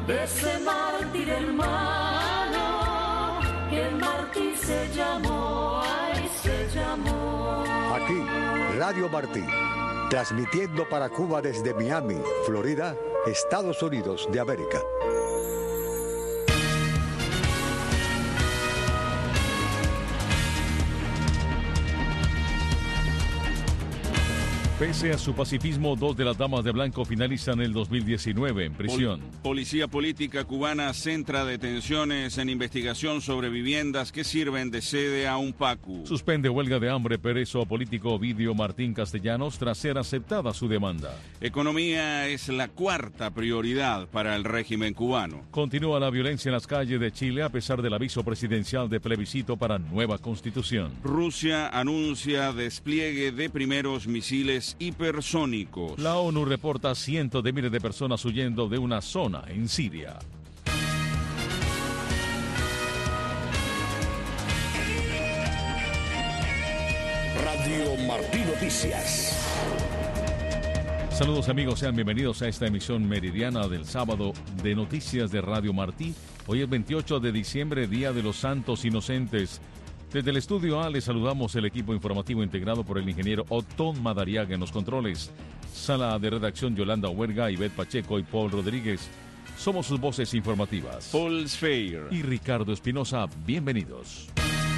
de ese mártir hermano, que el mártir se llamó, ay, se llamó. Aquí, Radio Martí, transmitiendo para Cuba desde Miami, Florida, Estados Unidos de América. Pese a su pacifismo, 2 de las damas de blanco finalizan el 2019 en prisión. Policía política cubana centra detenciones en investigación sobre viviendas que sirven de sede a UNPACU. Suspende huelga de hambre preso político Ovidio Martín Castellanos tras ser aceptada su demanda. Economía es la cuarta prioridad para el régimen cubano. Continúa la violencia en las calles de Chile a pesar del aviso presidencial de plebiscito para nueva constitución. Rusia anuncia despliegue de primeros misiles hipersónicos. La ONU reporta cientos de miles de personas huyendo de una zona en Siria. Radio Martí Noticias. Saludos amigos, sean bienvenidos a esta emisión meridiana del sábado de Noticias de Radio Martí. Hoy es 28 de diciembre, Día de los Santos Inocentes. Desde el estudio A les saludamos el equipo informativo integrado por el ingeniero Otón Madariaga en los controles. Sala de redacción Yolanda Huerga, Ivette Pacheco y Paul Rodríguez. Somos sus voces informativas. Paul Sfeir y Ricardo Espinosa, bienvenidos.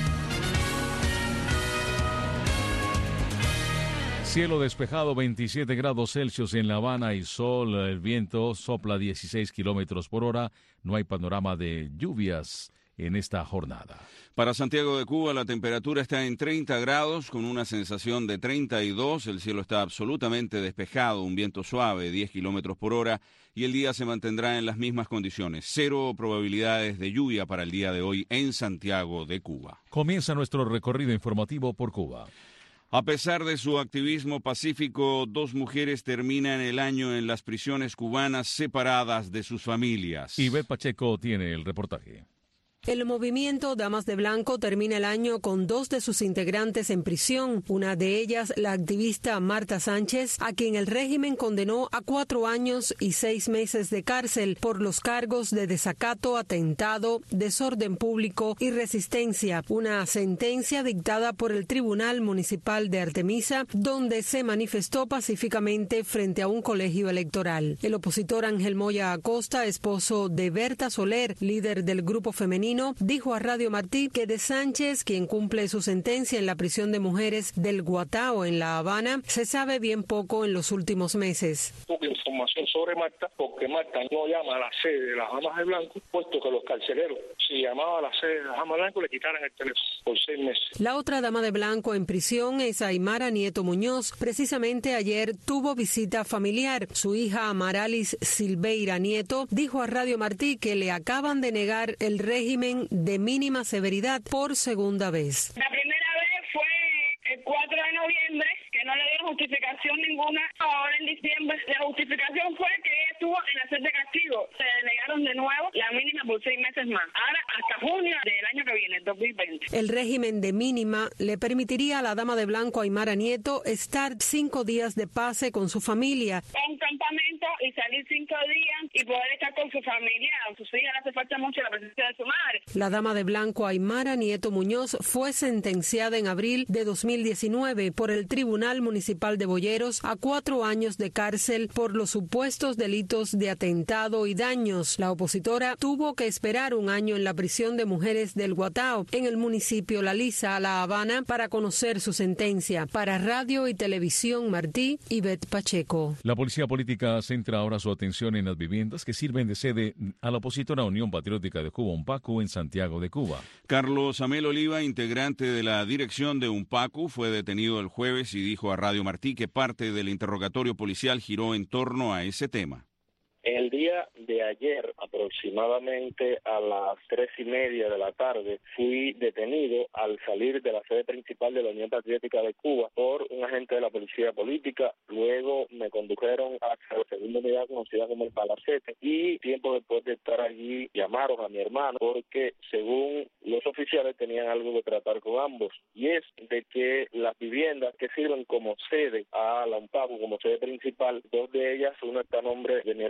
Cielo despejado, 27 grados Celsius en La Habana y sol. El viento sopla 16 kilómetros por hora. No hay panorama de lluvias en esta jornada. Para Santiago de Cuba la temperatura está en 30 grados con una sensación de 32. El cielo está absolutamente despejado, un viento suave, 10 kilómetros por hora, y el día se mantendrá en las mismas condiciones. 0 probabilidades de lluvia para el día de hoy en Santiago de Cuba. Comienza nuestro recorrido informativo por Cuba. A pesar de su activismo pacífico, 2 mujeres terminan el año en las prisiones cubanas separadas de sus familias. Ivette Pacheco tiene el reportaje. El movimiento Damas de Blanco termina el año con 2 de sus integrantes en prisión, una de ellas la activista Marta Sánchez, a quien el régimen condenó a 4 años y 6 meses de cárcel por los cargos de desacato, atentado, desorden público y resistencia, una sentencia dictada por el Tribunal Municipal de Artemisa, donde se manifestó pacíficamente frente a un colegio electoral. El opositor Ángel Moya Acosta, esposo de Berta Soler, líder del grupo femenino, dijo a Radio Martí que de Sánchez, quien cumple su sentencia en la prisión de mujeres del Guatao en La Habana, se sabe bien poco en los últimos meses. Poca información sobre Marta, porque Marta no llama a la sede de las Damas de Blanco, puesto que los carceleros, si llamaba a la sede de las Damas de Blanco, le quitaran el teléfono por 6 meses. La otra Dama de Blanco en prisión es Aymara Nieto Muñoz. Precisamente ayer tuvo visita familiar. Su hija Amaralis Silveira Nieto dijo a Radio Martí que le acaban de negar el régimen de mínima severidad por segunda vez. La primera vez fue el 4 de noviembre, que no le dieron justificación ninguna. Ahora en diciembre la justificación fue que ella estuvo en la sede de castigo. Se denegaron de nuevo la mínima por 6 meses más. Ahora hasta junio del año que viene, 2020. El régimen de mínima le permitiría a la Dama de Blanco Aymara Nieto estar 5 días de pase con su familia. Un campamento y salir 5 días y poder estar con su familia. A sus hijas le hace falta mucho la presencia de su madre. La Dama de Blanco Aymara Nieto Muñoz fue sentenciada en abril de 2019 por el Tribunal Municipal de Boyeros a 4 años de cárcel por los supuestos delitos de atentado y daños. La opositora tuvo que esperar 1 año en la prisión de mujeres del Guatao, en el municipio La Lisa, La Habana, para conocer su sentencia. Para Radio y Televisión Martí, Ivette Pacheco. La policía política centra ahora su atención en las viviendas que sirven de sede a la opositora Unión Patriótica de Cuba, UNPACU, en Santiago de Cuba. Carlos Amel Oliva, integrante de la dirección de UNPACU, fue detenido el jueves y dijo a Radio Martí que parte del interrogatorio policial giró en torno a ese tema. El día de ayer, aproximadamente a las 3:30 de la tarde, fui detenido al salir de la sede principal de la Unión Patriótica de Cuba por un agente de la policía política. Luego me condujeron hacia la segunda unidad conocida como el Palacete y tiempo después de estar allí llamaron a mi hermano porque según los oficiales tenían algo que tratar con ambos, y es de que las viviendas que sirven como sede a la UNPACU, como sede principal, 2 de ellas, una está a nombre de mi hermano y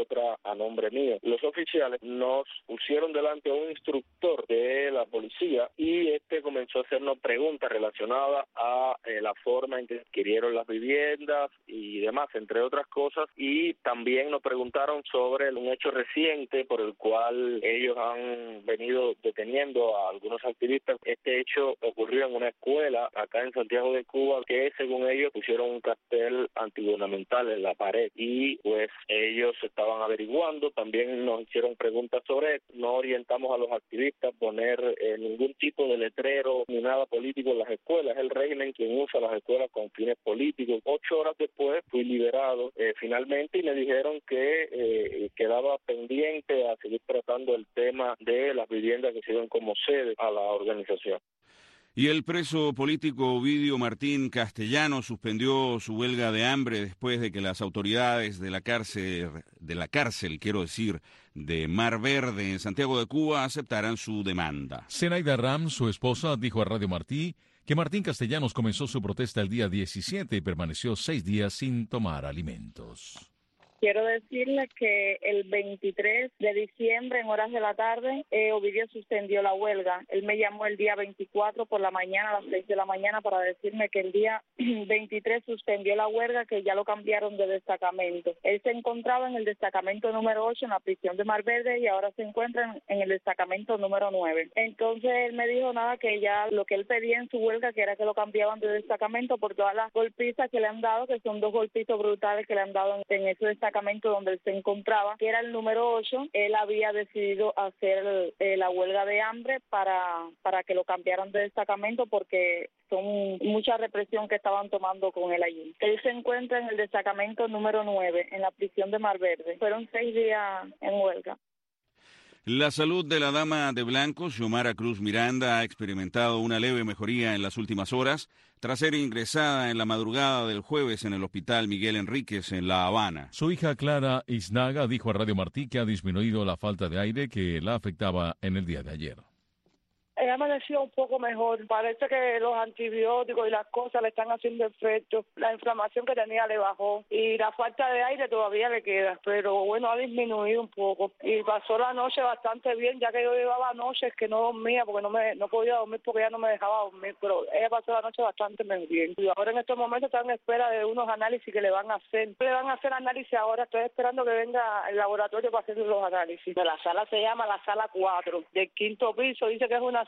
otra a nombre mío. Los oficiales nos pusieron delante a un instructor de la policía y comenzó a hacernos preguntas relacionadas a la forma en que adquirieron las viviendas y demás, entre otras cosas, y también nos preguntaron sobre un hecho reciente por el cual ellos han venido deteniendo a algunos activistas. Este hecho ocurrió en una escuela acá en Santiago de Cuba que, según ellos, pusieron un cartel antigubernamental en la pared y pues ellos estaban averiguando. También nos hicieron preguntas sobre esto. No orientamos a los activistas a poner ningún tipo de letrero ni nada político en las escuelas. Es el régimen quien usa las escuelas con fines políticos. 8 horas después fui liberado finalmente y me dijeron que quedaba pendiente a seguir tratando el tema de las viviendas que sirven como sede a la organización. Y el preso político Ovidio Martín Castellanos suspendió su huelga de hambre después de que las autoridades de la cárcel, de Mar Verde en Santiago de Cuba aceptaran su demanda. Zenaida Ram, su esposa, dijo a Radio Martí que Martín Castellanos comenzó su protesta el día 17 y permaneció 6 días sin tomar alimentos. Quiero decirles que el 23 de diciembre, en horas de la tarde, Ovidio suspendió la huelga. Él me llamó el día 24 por la mañana, a las 6 de la mañana, para decirme que el día 23 suspendió la huelga, que ya lo cambiaron de destacamento. Él se encontraba en el destacamento número 8, en la prisión de Mar Verde, y ahora se encuentra en el destacamento número 9. Entonces él me dijo que ya lo que él pedía en su huelga, que era que lo cambiaban de destacamento por todas las golpizas que le han dado, que son 2 golpizos brutales que le han dado en ese destacamento donde él se encontraba, que era el número 8. Él había decidido hacer la huelga de hambre para que lo cambiaran de destacamento, porque son mucha represión que estaban tomando con él allí. Él se encuentra en el destacamento número 9, en la prisión de Mar Verde. Fueron 6 días en huelga. La salud de la dama de blanco, Xiomara Cruz Miranda, ha experimentado una leve mejoría en las últimas horas tras ser ingresada en la madrugada del jueves en el Hospital Miguel Enríquez en La Habana. Su hija Clara Iznaga dijo a Radio Martí que ha disminuido la falta de aire que la afectaba en el día de ayer. Ella amaneció un poco mejor. Parece que los antibióticos y las cosas le están haciendo efecto. La inflamación que tenía le bajó y la falta de aire todavía le queda, pero bueno, ha disminuido un poco. Y pasó la noche bastante bien, ya que yo llevaba noches que no dormía porque no podía dormir porque ella no me dejaba dormir, pero ella pasó la noche bastante bien. Y ahora en estos momentos está en espera de unos análisis que le van a hacer. Le van a hacer análisis ahora, estoy esperando que venga el laboratorio para hacer los análisis. La sala se llama la sala 4, del 5º piso, dice que es una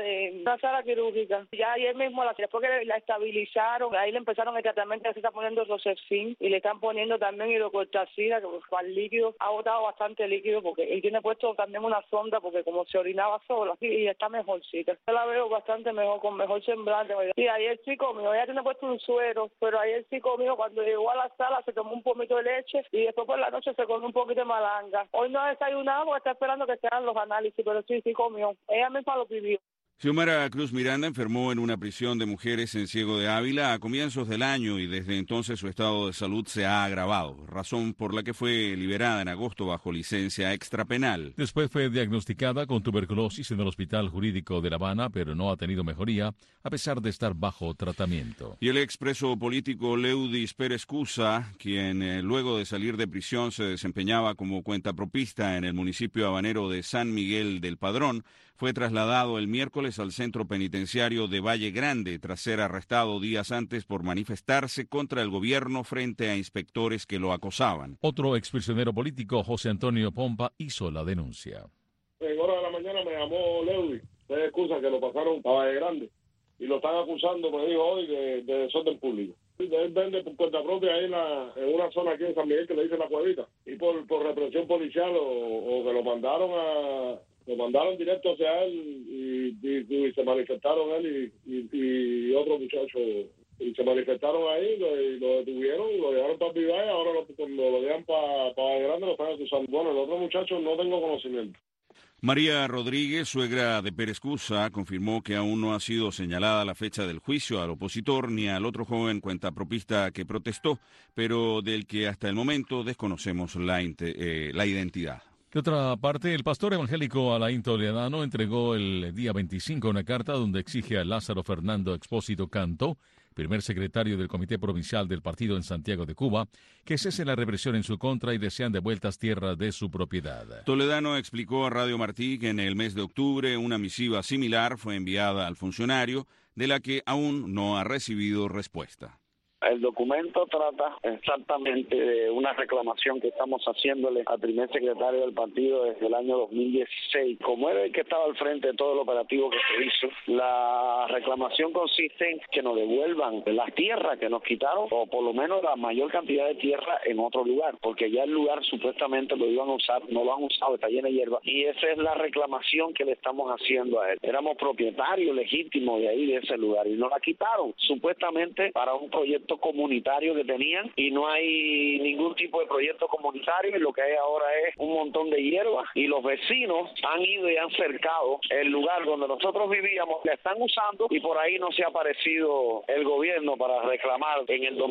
sala quirúrgica. Ya ayer mismo, después que la estabilizaron, ahí le empezaron el tratamiento, se está poniendo Rocephin y le están poniendo también hidrocortisona, que con el líquido ha botado bastante líquido, porque él tiene puesto también una sonda, porque como se orinaba sola, y está mejorcita. Yo la veo bastante mejor, con mejor semblante. Y ayer sí comió, ella tiene puesto un suero, pero ayer sí comió, cuando llegó a la sala se tomó un pomito de leche y después por la noche se comió un poquito de malanga. Hoy no ha desayunado porque está esperando que se hagan los análisis, pero sí comió. Ella misma lo pidió. Xiomara Cruz Miranda enfermó en una prisión de mujeres en Ciego de Ávila a comienzos del año y desde entonces su estado de salud se ha agravado, razón por la que fue liberada en agosto bajo licencia extrapenal. Después fue diagnosticada con tuberculosis en el Hospital Jurídico de La Habana, pero no ha tenido mejoría a pesar de estar bajo tratamiento. Y el expreso político Leudis Pérez Cusa, quien luego de salir de prisión se desempeñaba como cuentapropista en el municipio habanero de San Miguel del Padrón, fue trasladado el miércoles al centro penitenciario de Valle Grande tras ser arrestado días antes por manifestarse contra el gobierno frente a inspectores que lo acosaban. Otro exprisionero político, José Antonio Pompa, hizo la denuncia. En horas de la mañana me llamó Leudis, me excusa que lo pasaron a Valle Grande y lo están acusando, me dijo hoy, de desorden público. Él vende por cuenta propia ahí en una zona aquí en San Miguel que le dicen La Cuevita, y por represión policial o que lo mandaron directo hacia él y se manifestaron él y otro muchacho, y se manifestaron ahí y lo detuvieron y lo llevaron para Vivaya. Ahora cuando lo llevan para Valle Grande lo están acusando. Bueno, el otro muchacho no tengo conocimiento. María Rodríguez, suegra de Pérez Cusa, confirmó que aún no ha sido señalada la fecha del juicio al opositor ni al otro joven cuentapropista que protestó, pero del que hasta el momento desconocemos la identidad. De otra parte, el pastor evangélico Alain Toledano entregó el día 25 una carta donde exige a Lázaro Fernando Expósito Canto primer secretario del Comité Provincial del Partido en Santiago de Cuba, que cese la represión en su contra y desean devueltas tierras de su propiedad. Toledano explicó a Radio Martí que en el mes de octubre una misiva similar fue enviada al funcionario, de la que aún no ha recibido respuesta. El documento trata exactamente de una reclamación que estamos haciéndole al primer secretario del partido desde el año 2016. Como era el que estaba al frente de todo el operativo que se hizo, la reclamación consiste en que nos devuelvan las tierras que nos quitaron, o por lo menos la mayor cantidad de tierra en otro lugar, porque ya el lugar supuestamente lo iban a usar, no lo han usado, está lleno de hierba, y esa es la reclamación que le estamos haciendo a él. Éramos propietarios legítimos de ahí, de ese lugar, y nos la quitaron, supuestamente para un proyecto comunitario que tenían, y no hay ningún tipo de proyecto comunitario, y lo que hay ahora es un montón de hierba, y los vecinos han ido y han cercado el lugar donde nosotros vivíamos, la están usando, y por ahí no se ha aparecido el gobierno para reclamar. En el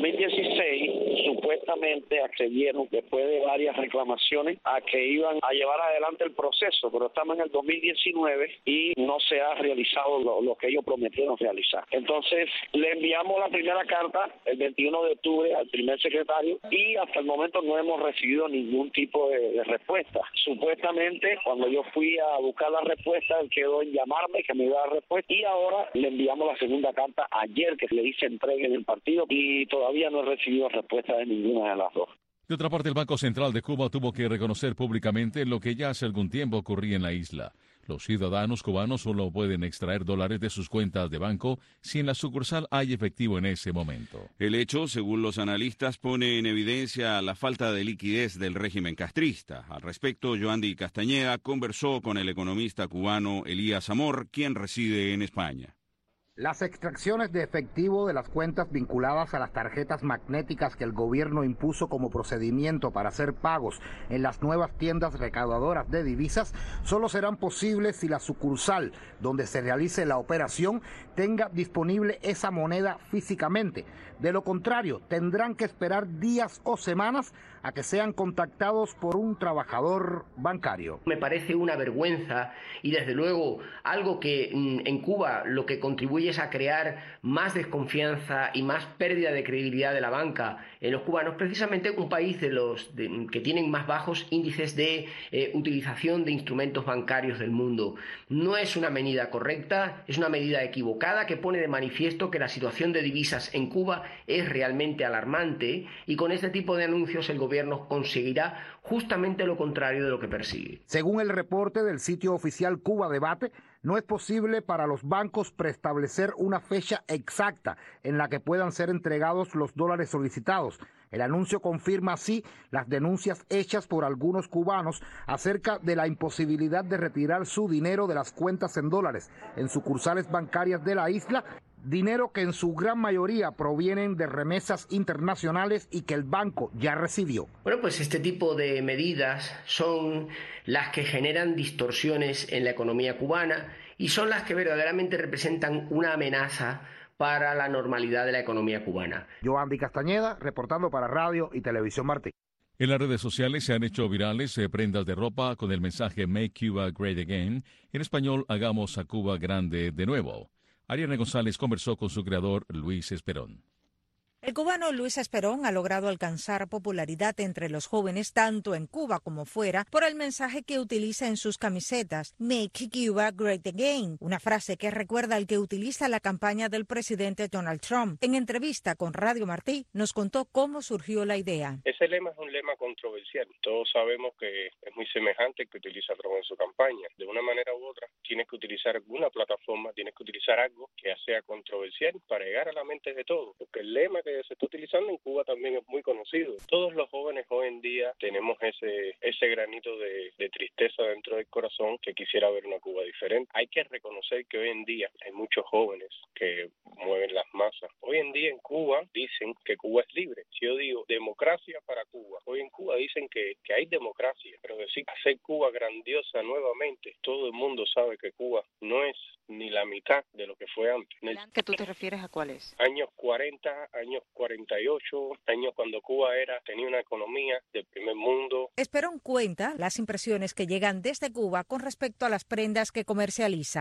2016 supuestamente accedieron, después de varias reclamaciones, a que iban a llevar adelante el proceso, pero estamos en el 2019 y no se ha realizado lo que ellos prometieron realizar. Entonces le enviamos la primera carta el 21 de octubre al primer secretario, y hasta el momento no hemos recibido ningún tipo de respuesta. Supuestamente, cuando yo fui a buscar la respuesta, él quedó en llamarme, que me iba a dar respuesta, y ahora le enviamos la segunda carta ayer, que le hice entrega en el partido, y todavía no he recibido respuesta de ninguna de las dos. De otra parte, el Banco Central de Cuba tuvo que reconocer públicamente lo que ya hace algún tiempo ocurría en la isla. Los ciudadanos cubanos solo pueden extraer dólares de sus cuentas de banco si en la sucursal hay efectivo en ese momento. El hecho, según los analistas, pone en evidencia la falta de liquidez del régimen castrista. Al respecto, Yoandi Castañeda conversó con el economista cubano Elías Amor, quien reside en España. Las extracciones de efectivo de las cuentas vinculadas a las tarjetas magnéticas que el gobierno impuso como procedimiento para hacer pagos en las nuevas tiendas recaudadoras de divisas solo serán posibles si la sucursal donde se realice la operación tenga disponible esa moneda físicamente. De lo contrario, tendrán que esperar días o semanas a que sean contactados por un trabajador bancario. Me parece una vergüenza y desde luego algo que en Cuba lo que contribuye es a crear más desconfianza y más pérdida de credibilidad de la banca en los cubanos, precisamente un país que tienen más bajos índices de utilización de instrumentos bancarios del mundo. No es una medida correcta, es una medida equivocada que pone de manifiesto que la situación de divisas en Cuba es realmente alarmante, y con este tipo de anuncios el gobierno conseguirá justamente lo contrario de lo que persigue. Según el reporte del sitio oficial Cuba Debate, no es posible para los bancos preestablecer una fecha exacta en la que puedan ser entregados los dólares solicitados. El anuncio confirma así las denuncias hechas por algunos cubanos acerca de la imposibilidad de retirar su dinero de las cuentas en dólares en sucursales bancarias de la isla, dinero que en su gran mayoría provienen de remesas internacionales y que el banco ya recibió. Bueno, pues este tipo de medidas son las que generan distorsiones en la economía cubana y son las que verdaderamente representan una amenaza para la normalidad de la economía cubana. Yoandi Castañeda, reportando para Radio y Televisión Martí. En las redes sociales se han hecho virales prendas de ropa con el mensaje Make Cuba Great Again. En español, hagamos a Cuba grande de nuevo. Ariana González conversó con su creador, Luis Esperón. El cubano Luis Esperón ha logrado alcanzar popularidad entre los jóvenes tanto en Cuba como fuera por el mensaje que utiliza en sus camisetas, Make Cuba Great Again, una frase que recuerda al que utiliza la campaña del presidente Donald Trump. En entrevista con Radio Martí nos contó cómo surgió la idea. Ese lema es un lema controversial. Todos sabemos que es muy semejante al que utiliza Trump en su campaña. De una manera u otra, tienes que utilizar alguna plataforma, tienes que utilizar algo que sea controversial para llegar a la mente de todos, porque el lema que se está utilizando en Cuba también es muy conocido. Todos los jóvenes hoy en día tenemos ese granito de tristeza dentro del corazón que quisiera ver una Cuba diferente. Hay que reconocer que hoy en día hay muchos jóvenes que mueven las masas. Hoy en día en Cuba dicen que Cuba es libre. Si yo digo democracia para Cuba, hoy en Cuba dicen que hay democracia, pero decir hacer Cuba grandiosa nuevamente, todo el mundo sabe que Cuba no es ni la mitad de lo que fue antes. ¿Que tú te refieres a cuál es? Años 40, años 48, años cuando Cuba tenía una economía del primer mundo. Esperón cuenta las impresiones que llegan desde Cuba con respecto a las prendas que comercializa. Sí, yo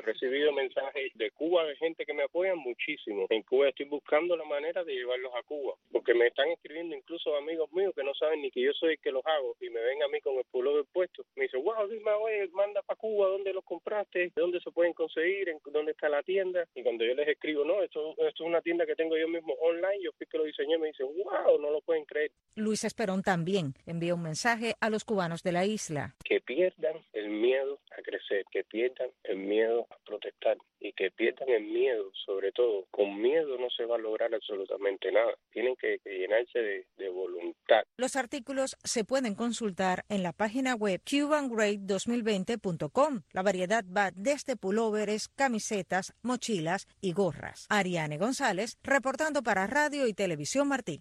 recibido mensajes de Cuba de gente que me apoyan muchísimo. En Cuba estoy buscando la manera de llevarlos a Cuba, porque me están escribiendo incluso amigos míos que no saben ni que yo soy el que los hago y me ven a mí con el pullover puesto. Me dicen, wow, dime, oye, manda para Cuba, ¿dónde los compraste? ¿Dónde se pueden conseguir? ¿Dónde está la tienda? Y cuando yo les escribo, no, esto es una tienda que tengo yo mismo online, yo fui que lo diseñé, me dicen, wow, no lo pueden creer. Luis Esperón también envía un mensaje a los cubanos de la isla. Que pierdan el miedo a crecer, que pierdan el miedo a protestar y que pierdan el miedo, sobre todo. Con miedo no se va a lograr absolutamente nada. Tienen que llenarse de voluntad. Los artículos se pueden consultar en la página web cubangreat2020.com. La variedad va desde pulóveres, camisetas, mochilas y gorras. Ariane González, reportando para Radio y Televisión Martí.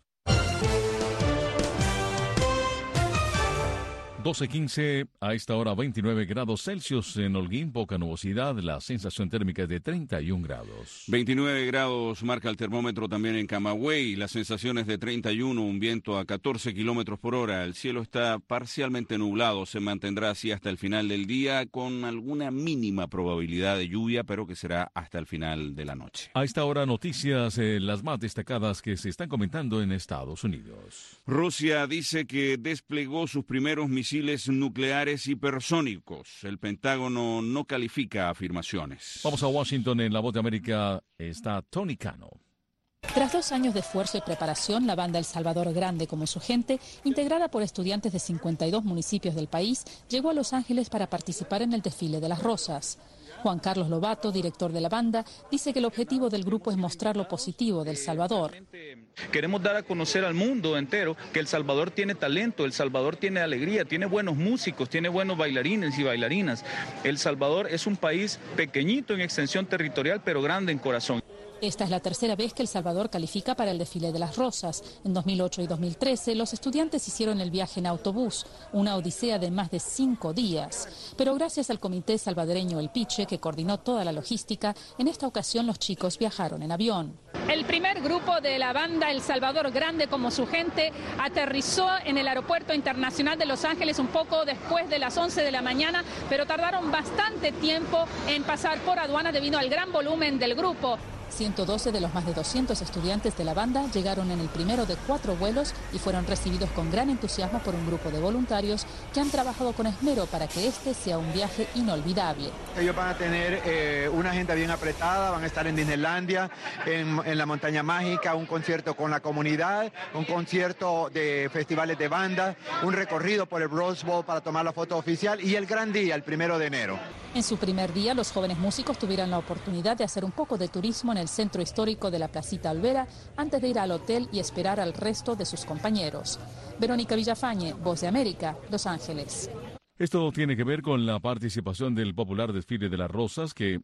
12:15, a esta hora 29 grados Celsius en Holguín, poca nubosidad, la sensación térmica es de 31 grados. 29 grados marca el termómetro también en Camagüey, la sensación es de 31, un viento a 14 kilómetros por hora, el cielo está parcialmente nublado, se mantendrá así hasta el final del día con alguna mínima probabilidad de lluvia, pero que será hasta el final de la noche. A esta hora noticias, las más destacadas que se están comentando en Estados Unidos. Rusia dice que desplegó sus primeros misiles nucleares hipersónicos. El Pentágono no califica afirmaciones. Vamos a Washington, en La Voz de América está Tony Cano. Tras 2 años de esfuerzo y preparación, la banda El Salvador Grande como su gente, integrada por estudiantes de 52 municipios del país, llegó a Los Ángeles para participar en el desfile de las rosas. Juan Carlos Lobato, director de la banda, dice que el objetivo del grupo es mostrar lo positivo de El Salvador. Queremos dar a conocer al mundo entero que El Salvador tiene talento, El Salvador tiene alegría, tiene buenos músicos, tiene buenos bailarines y bailarinas. El Salvador es un país pequeñito en extensión territorial, pero grande en corazón. Esta es la tercera vez que El Salvador califica para el desfile de las rosas. En 2008 y 2013, los estudiantes hicieron el viaje en autobús, una odisea de más de 5 días. Pero gracias al comité salvadoreño El Piche, que coordinó toda la logística, en esta ocasión los chicos viajaron en avión. El primer grupo de la banda El Salvador Grande como su gente aterrizó en el aeropuerto internacional de Los Ángeles un poco después de las 11 de la mañana, pero tardaron bastante tiempo en pasar por aduana debido al gran volumen del grupo. 112 de los más de 200 estudiantes de la banda llegaron en el primero de 4 vuelos y fueron recibidos con gran entusiasmo por un grupo de voluntarios que han trabajado con esmero para que este sea un viaje inolvidable. Ellos van a tener una agenda bien apretada, van a estar en Disneylandia, en la Montaña Mágica, un concierto con la comunidad, un concierto de festivales de banda, un recorrido por el Rose Bowl para tomar la foto oficial y el gran día, el 1 de enero. En su primer día, los jóvenes músicos tuvieron la oportunidad de hacer un poco de turismo en el centro histórico de la Placita Olvera antes de ir al hotel y esperar al resto de sus compañeros. Verónica Villafañe, Voz de América, Los Ángeles. Esto tiene que ver con la participación del popular desfile de las rosas que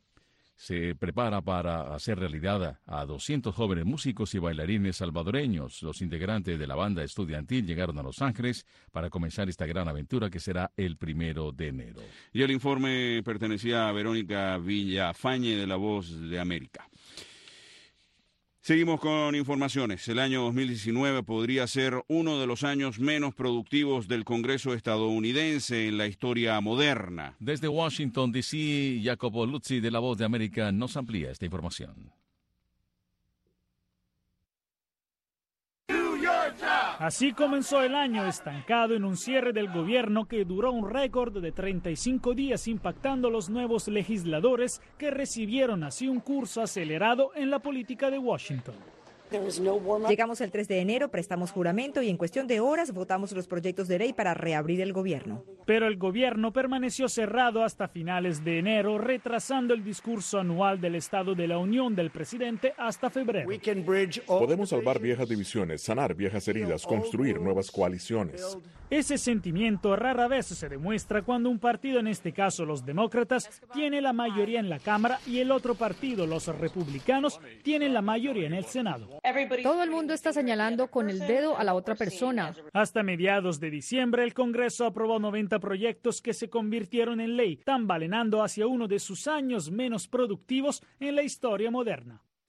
se prepara para hacer realidad a 200 jóvenes músicos y bailarines salvadoreños. Los integrantes de la banda estudiantil llegaron a Los Ángeles para comenzar esta gran aventura que será el 1 de enero. Y el informe pertenecía a Verónica Villafañe de La Voz de América. Seguimos con informaciones. El año 2019 podría ser uno de los años menos productivos del Congreso estadounidense en la historia moderna. Desde Washington, D.C., Jacopo Luzzi de La Voz de América nos amplía esta información. Así comenzó el año, estancado en un cierre del gobierno que duró un récord de 35 días, impactando los nuevos legisladores que recibieron así un curso acelerado en la política de Washington. Llegamos el 3 de enero, prestamos juramento y en cuestión de horas votamos los proyectos de ley para reabrir el gobierno. Pero el gobierno permaneció cerrado hasta finales de enero, retrasando el discurso anual del Estado de la Unión del presidente hasta febrero. Podemos salvar viejas divisiones, sanar viejas heridas, construir nuevas coaliciones. Ese sentimiento rara vez se demuestra cuando un partido, en este caso los demócratas, tiene la mayoría en la Cámara y el otro partido, los republicanos, tienen la mayoría en el Senado. Todo el mundo está señalando con el dedo a la otra persona. Hasta mediados de diciembre, el Congreso aprobó 90 proyectos que se convirtieron en ley, tambalenando hacia uno de sus años menos productivos en la historia moderna.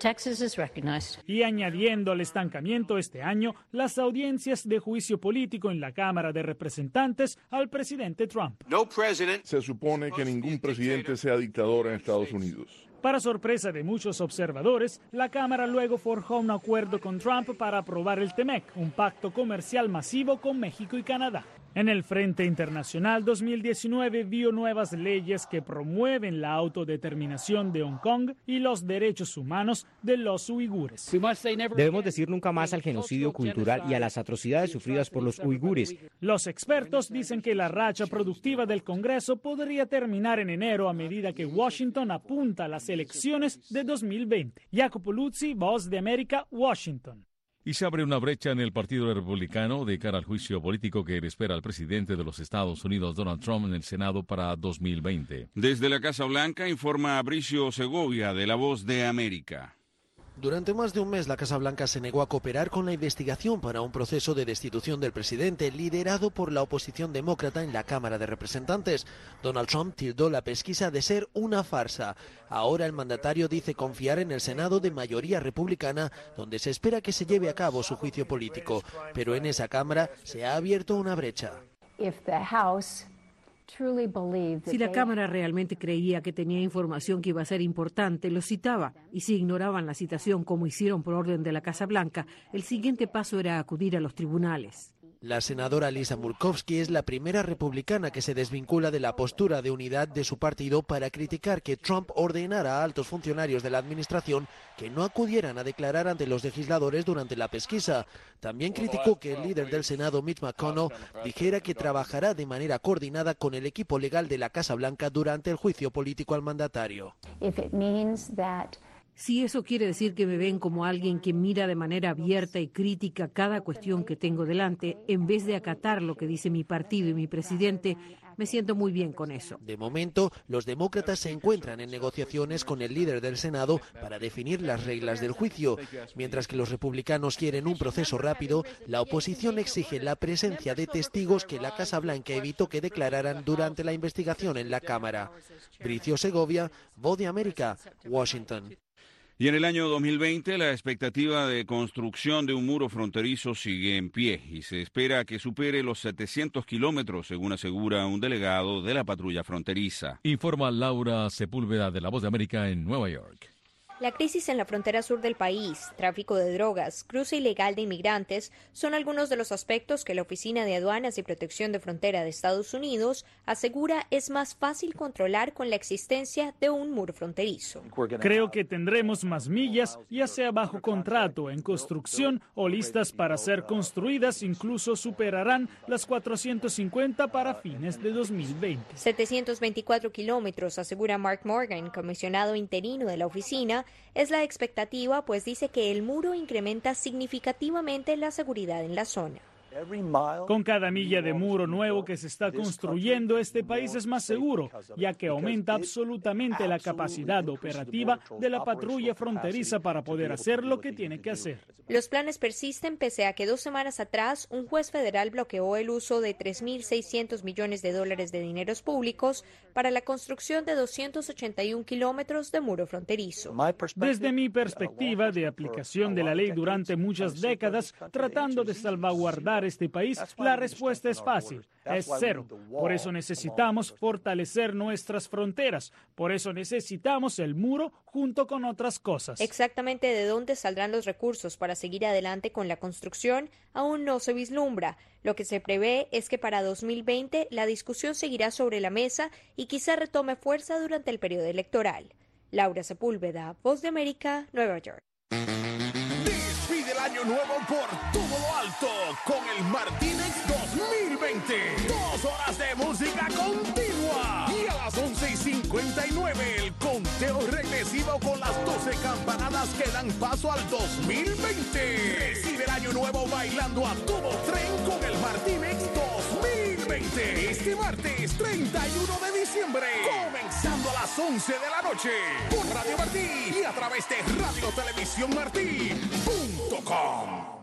Y añadiendo al estancamiento este año, las audiencias de juicio político en la Cámara de Representantes al presidente Trump. Se supone que ningún presidente sea dictador en Estados Unidos. Para sorpresa de muchos observadores, la Cámara luego forjó un acuerdo con Trump para aprobar el TEMEC, un pacto comercial masivo con México y Canadá. En el frente internacional, 2019 vio nuevas leyes que promueven la autodeterminación de Hong Kong y los derechos humanos de los uigures. Debemos decir nunca más al genocidio cultural y a las atrocidades sufridas por los uigures. Los expertos dicen que la racha productiva del Congreso podría terminar en enero a medida que Washington apunta a las elecciones de 2020. Jacopo Luzzi, Voz de América, Washington. Y se abre una brecha en el Partido Republicano de cara al juicio político que espera al presidente de los Estados Unidos, Donald Trump, en el Senado para 2020. Desde la Casa Blanca informa Bricio Segovia de La Voz de América. Durante más de un mes, la Casa Blanca se negó a cooperar con la investigación para un proceso de destitución del presidente liderado por la oposición demócrata en la Cámara de Representantes. Donald Trump tildó la pesquisa de ser una farsa. Ahora el mandatario dice confiar en el Senado de mayoría republicana, donde se espera que se lleve a cabo su juicio político. Pero en esa Cámara se ha abierto una brecha. Si la Cámara realmente creía que tenía información que iba a ser importante, lo citaba, y si ignoraban la citación como hicieron por orden de la Casa Blanca, el siguiente paso era acudir a los tribunales. La senadora Lisa Murkowski es la primera republicana que se desvincula de la postura de unidad de su partido para criticar que Trump ordenara a altos funcionarios de la administración que no acudieran a declarar ante los legisladores durante la pesquisa. También criticó que el líder del Senado, Mitch McConnell, dijera que trabajará de manera coordinada con el equipo legal de la Casa Blanca durante el juicio político al mandatario. Si eso quiere decir que me ven como alguien que mira de manera abierta y crítica cada cuestión que tengo delante, en vez de acatar lo que dice mi partido y mi presidente, me siento muy bien con eso. De momento, los demócratas se encuentran en negociaciones con el líder del Senado para definir las reglas del juicio. Mientras que los republicanos quieren un proceso rápido, la oposición exige la presencia de testigos que la Casa Blanca evitó que declararan durante la investigación en la Cámara. Bricio Segovia, Voz de América, Washington. Y en el año 2020 la expectativa de construcción de un muro fronterizo sigue en pie y se espera que supere los 700 kilómetros, según asegura un delegado de la patrulla fronteriza. Informa Laura Sepúlveda de La Voz de América en Nueva York. La crisis en la frontera sur del país, tráfico de drogas, cruce ilegal de inmigrantes son algunos de los aspectos que la Oficina de Aduanas y Protección de Frontera de Estados Unidos asegura es más fácil controlar con la existencia de un muro fronterizo. Creo que tendremos más millas, ya sea bajo contrato, en construcción o listas para ser construidas, incluso superarán las 450 para fines de 2020. 724 kilómetros, asegura Mark Morgan, comisionado interino de la oficina. Es la expectativa, pues dice que el muro incrementa significativamente la seguridad en la zona. Con cada milla de muro nuevo que se está construyendo, este país es más seguro, ya que aumenta absolutamente la capacidad operativa de la patrulla fronteriza para poder hacer lo que tiene que hacer. Los planes persisten pese a que 2 semanas atrás un juez federal bloqueó el uso de $3.600 millones de dineros públicos para la construcción de 281 kilómetros de muro fronterizo. Desde mi perspectiva de aplicación de la ley durante muchas décadas, tratando de salvaguardar este país, la respuesta es fácil, es cero. Por eso necesitamos fortalecer nuestras fronteras, por eso necesitamos el muro junto con otras cosas. Exactamente de dónde saldrán los recursos para seguir adelante con la construcción aún no se vislumbra. Lo que se prevé es que para 2020 la discusión seguirá sobre la mesa y quizá retome fuerza durante el periodo electoral. Laura Sepúlveda, Voz de América, Nueva York. Despide el año nuevo por todo lo alto con el Martínez 2020. 2 horas de música continua. Y a las 11:59 el conteo regresivo con las 12 campanadas que dan paso al 2020. Recibe el año nuevo bailando a todo tren con el Martínez 2020. Este martes 31 de diciembre. Comenzando a las 11 de la noche. Por Radio Martí y a través de radiotelevisiónmartí.com.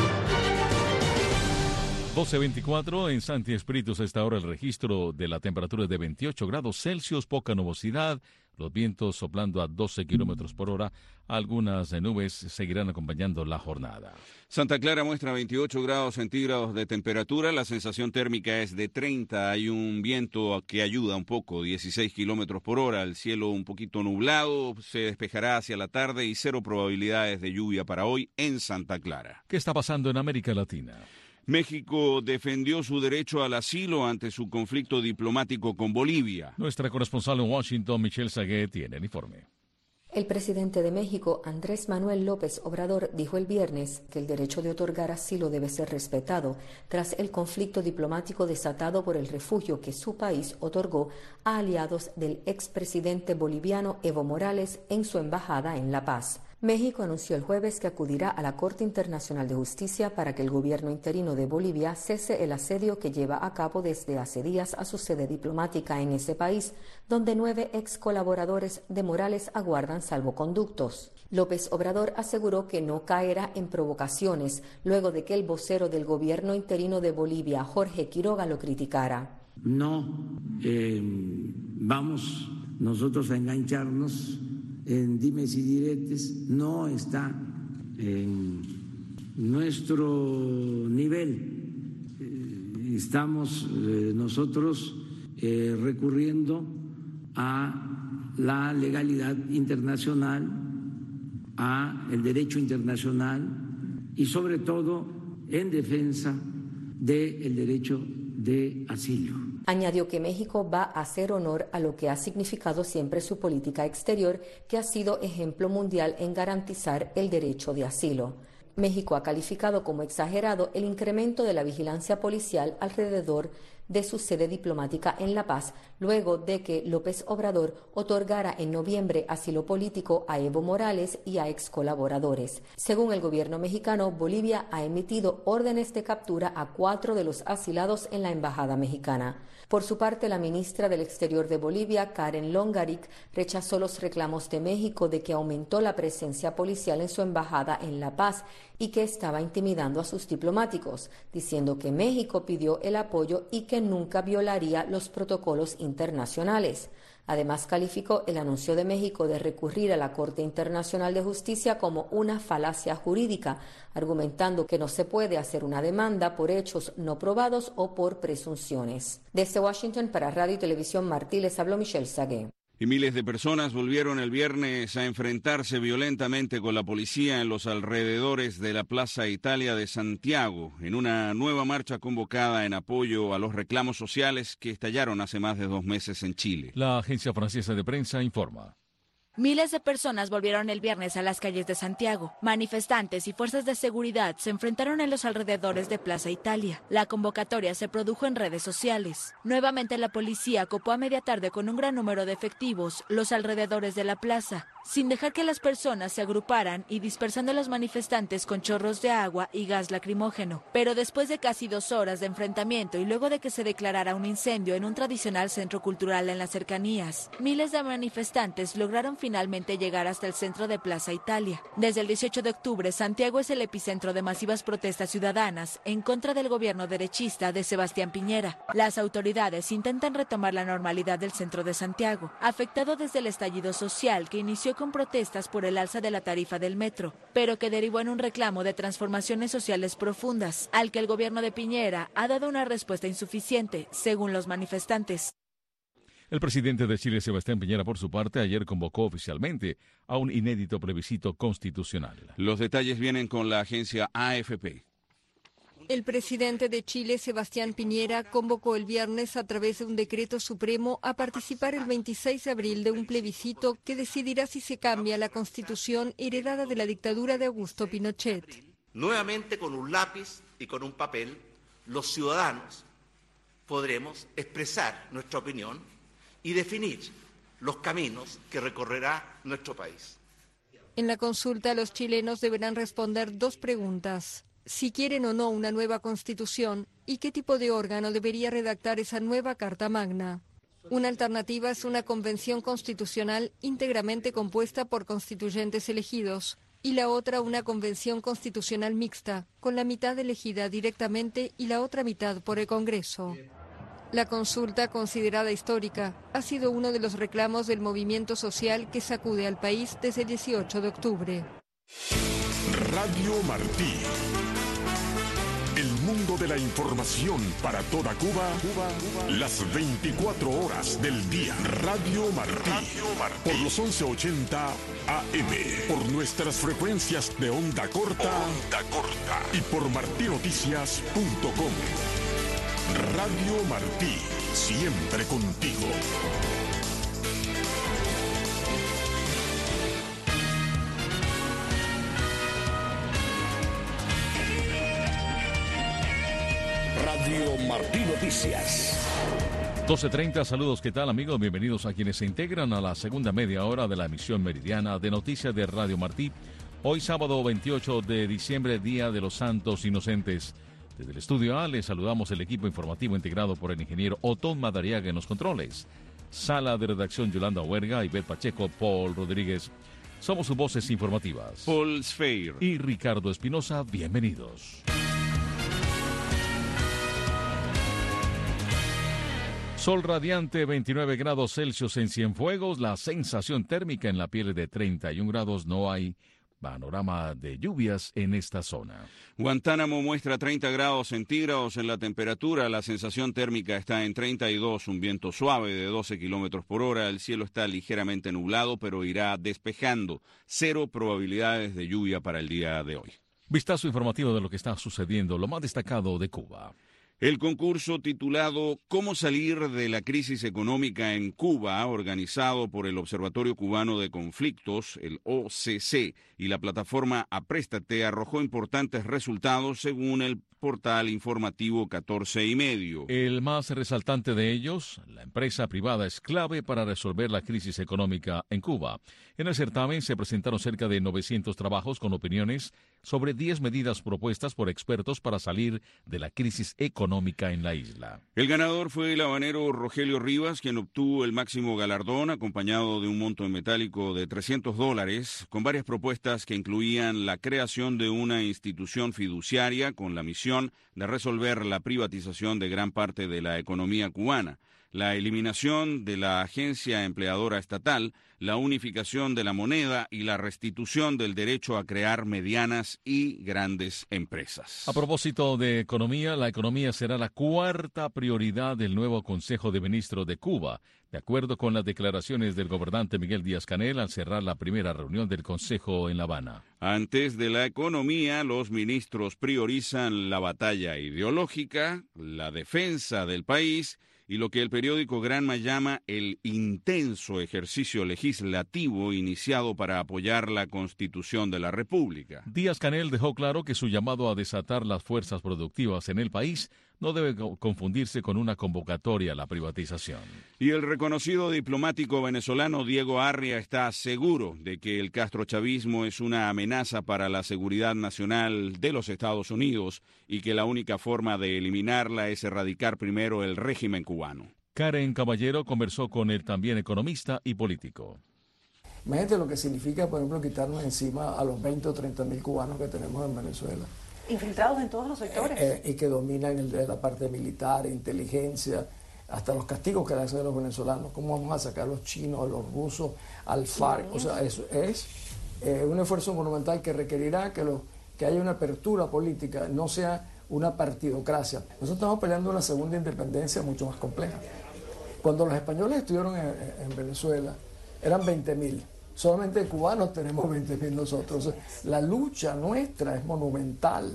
12:24 en Santi Espíritus. A esta hora el registro de la temperatura es de 28 grados Celsius, poca nubosidad, los vientos soplando a 12 kilómetros por hora. Algunas nubes seguirán acompañando la jornada. Santa Clara muestra 28 grados centígrados de temperatura, la sensación térmica es de 30, hay un viento que ayuda un poco, 16 kilómetros por hora, el cielo un poquito nublado, se despejará hacia la tarde y 0 probabilidades de lluvia para hoy en Santa Clara. ¿Qué está pasando en América Latina? México defendió su derecho al asilo ante su conflicto diplomático con Bolivia. Nuestra corresponsal en Washington, Michelle Sagué, tiene el informe. El presidente de México, Andrés Manuel López Obrador, dijo el viernes que el derecho de otorgar asilo debe ser respetado tras el conflicto diplomático desatado por el refugio que su país otorgó a aliados del expresidente boliviano Evo Morales en su embajada en La Paz. México anunció el jueves que acudirá a la Corte Internacional de Justicia para que el gobierno interino de Bolivia cese el asedio que lleva a cabo desde hace días a su sede diplomática en ese país, donde 9 ex colaboradores de Morales aguardan salvoconductos. López Obrador aseguró que no caerá en provocaciones luego de que el vocero del gobierno interino de Bolivia, Jorge Quiroga, lo criticara. No vamos nosotros a engancharnos en dimes y diretes, no está en nuestro nivel. Estamos nosotros recurriendo a la legalidad internacional, a el derecho internacional y sobre todo en defensa del derecho de asilo. Añadió que México va a hacer honor a lo que ha significado siempre su política exterior, que ha sido ejemplo mundial en garantizar el derecho de asilo. México ha calificado como exagerado el incremento de la vigilancia policial alrededor de su sede diplomática en La Paz, luego de que López Obrador otorgara en noviembre asilo político a Evo Morales y a ex colaboradores. Según el gobierno mexicano, Bolivia ha emitido órdenes de captura a 4 de los asilados en la embajada mexicana. Por su parte, la ministra del Exterior de Bolivia, Karen Longaric, rechazó los reclamos de México de que aumentó la presencia policial en su embajada en La Paz y que estaba intimidando a sus diplomáticos, diciendo que México pidió el apoyo y que nunca violaría los protocolos internacionales. Además, calificó el anuncio de México de recurrir a la Corte Internacional de Justicia como una falacia jurídica, argumentando que no se puede hacer una demanda por hechos no probados o por presunciones. Desde Washington para Radio y Televisión Martí les habló Michelle Sagué. Y miles de personas volvieron el viernes a enfrentarse violentamente con la policía en los alrededores de la Plaza Italia de Santiago, en una nueva marcha convocada en apoyo a los reclamos sociales que estallaron hace más de 2 meses en Chile. La agencia francesa de prensa informa. Miles de personas volvieron el viernes a las calles de Santiago. Manifestantes y fuerzas de seguridad se enfrentaron en los alrededores de Plaza Italia. La convocatoria se produjo en redes sociales. Nuevamente la policía copó a media tarde con un gran número de efectivos los alrededores de la plaza, sin dejar que las personas se agruparan y dispersando a los manifestantes con chorros de agua y gas lacrimógeno. Pero después de casi 2 horas de enfrentamiento y luego de que se declarara un incendio en un tradicional centro cultural en las cercanías, miles de manifestantes lograron finalmente llegar hasta el centro de Plaza Italia. Desde el 18 de octubre, Santiago es el epicentro de masivas protestas ciudadanas en contra del gobierno derechista de Sebastián Piñera. Las autoridades intentan retomar la normalidad del centro de Santiago, afectado desde el estallido social que inició con protestas por el alza de la tarifa del metro, pero que derivó en un reclamo de transformaciones sociales profundas, al que el gobierno de Piñera ha dado una respuesta insuficiente, según los manifestantes. El presidente de Chile, Sebastián Piñera, por su parte, ayer convocó oficialmente a un inédito plebiscito constitucional. Los detalles vienen con la agencia AFP. El presidente de Chile, Sebastián Piñera, convocó el viernes a través de un decreto supremo a participar el 26 de abril de un plebiscito que decidirá si se cambia la constitución heredada de la dictadura de Augusto Pinochet. Nuevamente, con un lápiz y con un papel, los ciudadanos podremos expresar nuestra opinión y definir los caminos que recorrerá nuestro país. En la consulta, los chilenos deberán responder 2 preguntas: si quieren o no una nueva constitución y qué tipo de órgano debería redactar esa nueva Carta Magna. Una alternativa es una convención constitucional íntegramente compuesta por constituyentes elegidos y la otra una convención constitucional mixta, con la mitad elegida directamente y la otra mitad por el Congreso. La consulta, considerada histórica, ha sido uno de los reclamos del movimiento social que sacude al país desde el 18 de octubre. Radio Martí. El mundo de la información para toda Cuba, las 24 horas del día. Radio Martí. Por los 1180 AM. Por nuestras frecuencias de onda corta. Y por martinoticias.com. Radio Martí, siempre contigo. Radio Martí Noticias. 12:30, saludos, ¿qué tal amigos? Bienvenidos a quienes se integran a la segunda media hora de la emisión meridiana de noticias de Radio Martí. Hoy sábado 28 de diciembre, Día de los Santos Inocentes. Desde el estudio A les saludamos el equipo informativo integrado por el ingeniero Otón Madariaga en los controles. Sala de redacción Yolanda Huerga, Ivette Pacheco, Paul Rodríguez. Somos sus voces informativas. Paul Sfeir y Ricardo Espinosa, bienvenidos. Sol radiante, 29 grados Celsius en Cienfuegos, la sensación térmica en la piel de 31 grados, no hay panorama de lluvias en esta zona. Guantánamo muestra 30 grados centígrados en la temperatura, la sensación térmica está en 32, un viento suave de 12 kilómetros por hora, el cielo está ligeramente nublado, pero irá despejando, 0 probabilidades de lluvia para el día de hoy. Vistazo informativo de lo que está sucediendo, lo más destacado de Cuba. El concurso titulado ¿Cómo salir de la crisis económica en Cuba?, organizado por el Observatorio Cubano de Conflictos, el OCC, y la plataforma Apréstate, arrojó importantes resultados según el portal informativo 14 y medio. El más resaltante de ellos, la empresa privada es clave para resolver la crisis económica en Cuba. En el certamen se presentaron cerca de 900 trabajos con opiniones sobre 10 medidas propuestas por expertos para salir de la crisis económica en la isla. El ganador fue el habanero Rogelio Rivas, quien obtuvo el máximo galardón, acompañado de un monto en metálico de $300, con varias propuestas que incluían la creación de una institución fiduciaria con la misión de resolver la privatización de gran parte de la economía cubana, la eliminación de la agencia empleadora estatal, la unificación de la moneda y la restitución del derecho a crear medianas y grandes empresas. A propósito de economía, la economía será la cuarta prioridad del nuevo Consejo de Ministros de Cuba, de acuerdo con las declaraciones del gobernante Miguel Díaz-Canel al cerrar la primera reunión del Consejo en La Habana. Antes de la economía, los ministros priorizan la batalla ideológica, la defensa del país y lo que el periódico Granma llama el intenso ejercicio legislativo iniciado para apoyar la Constitución de la República. Díaz-Canel dejó claro que su llamado a desatar las fuerzas productivas en el país no debe confundirse con una convocatoria a la privatización. Y el reconocido diplomático venezolano Diego Arria está seguro de que el castrochavismo es una amenaza para la seguridad nacional de los Estados Unidos y que la única forma de eliminarla es erradicar primero el régimen cubano. Karen Caballero conversó con el también economista y político. Imagínate lo que significa, por ejemplo, quitarnos encima a los 20 o 30 mil cubanos que tenemos en Venezuela. Infiltrados en todos los sectores. Y que dominan la parte militar, inteligencia, hasta los castigos que le hacen a los venezolanos. ¿Cómo vamos a sacar a los chinos, a los rusos, al FARC? O sea, eso es un esfuerzo monumental que requerirá que haya una apertura política, no sea una partidocracia. Nosotros estamos peleando una segunda independencia mucho más compleja. Cuando los españoles estuvieron en Venezuela, eran 20.000. Solamente cubanos tenemos 20.000 nosotros. La lucha nuestra es monumental.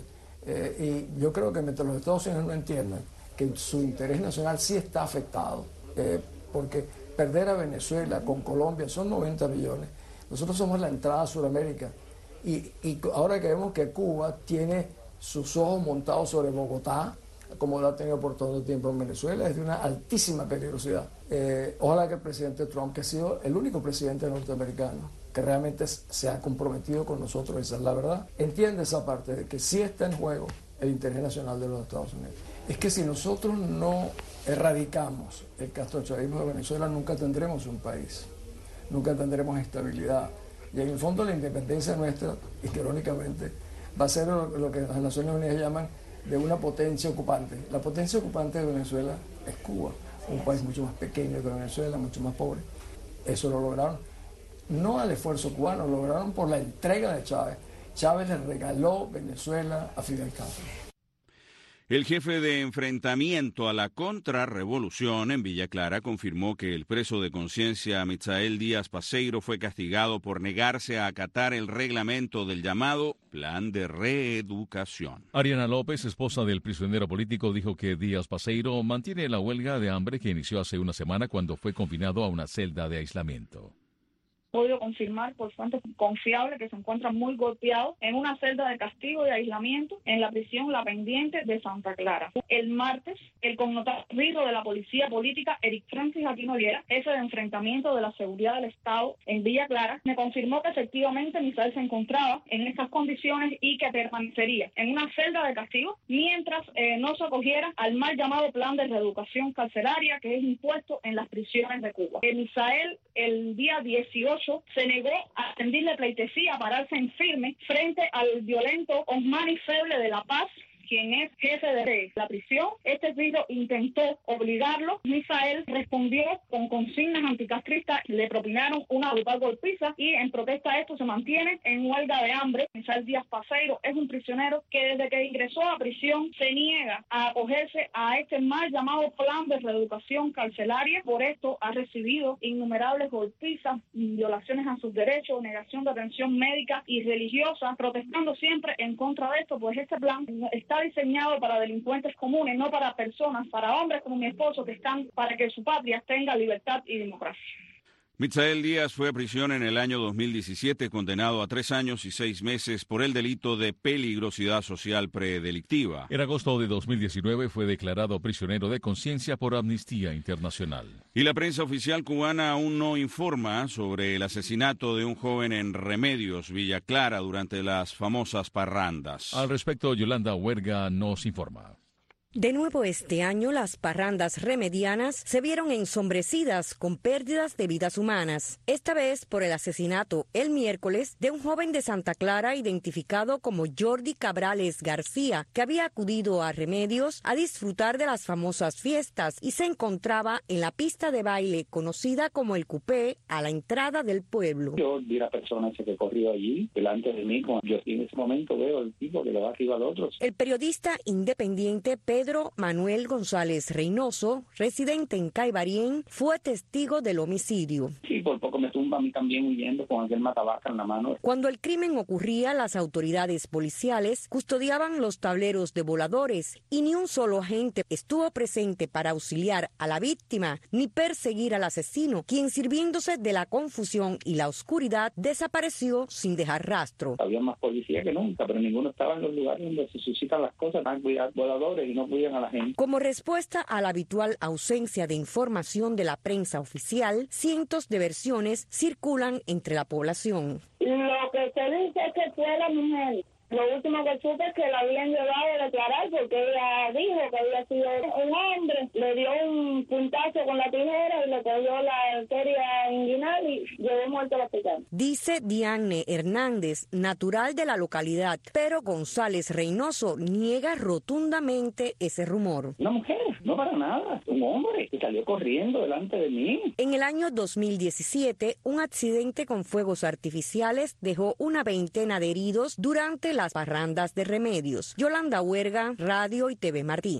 Y yo creo que mientras los Estados Unidos no entiendan que su interés nacional sí está afectado, porque perder a Venezuela con Colombia son 90 millones. Nosotros somos la entrada a Sudamérica. Y ahora que vemos que Cuba tiene sus ojos montados sobre Bogotá, como lo ha tenido por todo el tiempo en Venezuela, es de una altísima peligrosidad. Ojalá que el presidente Trump, que ha sido el único presidente norteamericano que realmente se ha comprometido con nosotros, esa es la verdad, entiende esa parte de que sí está en juego el interés nacional de los Estados Unidos. Es que si nosotros no erradicamos el castrochavismo de Venezuela, nunca tendremos un país, nunca tendremos estabilidad. Y en el fondo la independencia nuestra, y que irónicamente va a ser lo que las Naciones Unidas llaman de una potencia ocupante. La potencia ocupante de Venezuela es Cuba, un país mucho más pequeño que Venezuela, mucho más pobre. Eso lo lograron, no al esfuerzo cubano, lo lograron por la entrega de Chávez. Chávez le regaló Venezuela a Fidel Castro. El jefe de enfrentamiento a la contrarrevolución en Villa Clara confirmó que el preso de conciencia Misael Díaz Paceiro fue castigado por negarse a acatar el reglamento del llamado Plan de Reeducación. Ariana López, esposa del prisionero político, dijo que Díaz Paceiro mantiene la huelga de hambre que inició hace una semana cuando fue confinado a una celda de aislamiento. Podido confirmar por fuentes confiables que se encuentra muy golpeado en una celda de castigo y aislamiento en la prisión La Pendiente de Santa Clara. El martes, el connotado de la policía política, Eric Francis Aquino Viera, jefe de enfrentamiento de la seguridad del Estado en Villa Clara, me confirmó que efectivamente Misael se encontraba en estas condiciones y que permanecería en una celda de castigo mientras no se acogiera al mal llamado plan de reeducación carcelaria que es impuesto en las prisiones de Cuba. Misael, el día 18, se negó a rendirle pleitesía, a pararse en firme frente al violento Osmani Feble de La Paz, quien es jefe de la prisión. Este individuo intentó obligarlo. Misael respondió con consignas anticastristas, le propinaron una brutal golpiza y en protesta a esto se mantiene en huelga de hambre. Misael Díaz Paceiro es un prisionero que desde que ingresó a prisión se niega a acogerse a este mal llamado plan de reeducación carcelaria. Por esto ha recibido innumerables golpizas, violaciones a sus derechos, negación de atención médica y religiosa, protestando siempre en contra de esto, pues este plan está diseñado para delincuentes comunes, no para personas, para hombres como mi esposo, que están para que su patria tenga libertad y democracia. Misael Díaz fue a prisión en el año 2017, condenado a 3 años y 6 meses por el delito de peligrosidad social predelictiva. En agosto de 2019 fue declarado prisionero de conciencia por Amnistía Internacional. Y la prensa oficial cubana aún no informa sobre el asesinato de un joven en Remedios, Villa Clara, durante las famosas parrandas. Al respecto, Yolanda Huerga nos informa. De nuevo este año, las parrandas remedianas se vieron ensombrecidas con pérdidas de vidas humanas, esta vez por el asesinato el miércoles de un joven de Santa Clara identificado como Jordi Cabrales García, que había acudido a Remedios a disfrutar de las famosas fiestas y se encontraba en la pista de baile conocida como el Cupé a la entrada del pueblo. Yo vi a la persona que corrió allí delante de mí, cuando yo en ese momento veo al tipo que le va arriba al otro. El periodista independiente Pedro Manuel González Reynoso, residente en Caibarien, fue testigo del homicidio. Sí, por poco me tumba a mí también huyendo con aquel matabaca en la mano. Cuando el crimen ocurría, las autoridades policiales custodiaban los tableros de voladores y ni un solo agente estuvo presente para auxiliar a la víctima ni perseguir al asesino, quien sirviéndose de la confusión y la oscuridad desapareció sin dejar rastro. Había más policía que nunca, pero ninguno estaba en los lugares donde se suscitan las cosas, van a cuidar voladores y no cuidan a la gente. Como respuesta a la habitual ausencia de información de la prensa oficial, cientos de versiones circulan entre la población. Lo que se dice es que fue la mujer. Lo último que supe es que la habían llevado a declarar porque ella dijo que había sido un hombre, le dio un puntazo con la tijera y le cogió la arteria inguinal y llevó muerto al hospital. Dice Diane Hernández, natural de la localidad, pero González Reynoso niega rotundamente ese rumor. Una mujer, no para nada, un hombre que salió corriendo delante de mí. En el año 2017, un accidente con fuegos artificiales dejó una veintena de heridos durante las parrandas de Remedios. Yolanda Huerga, Radio y TV Martí.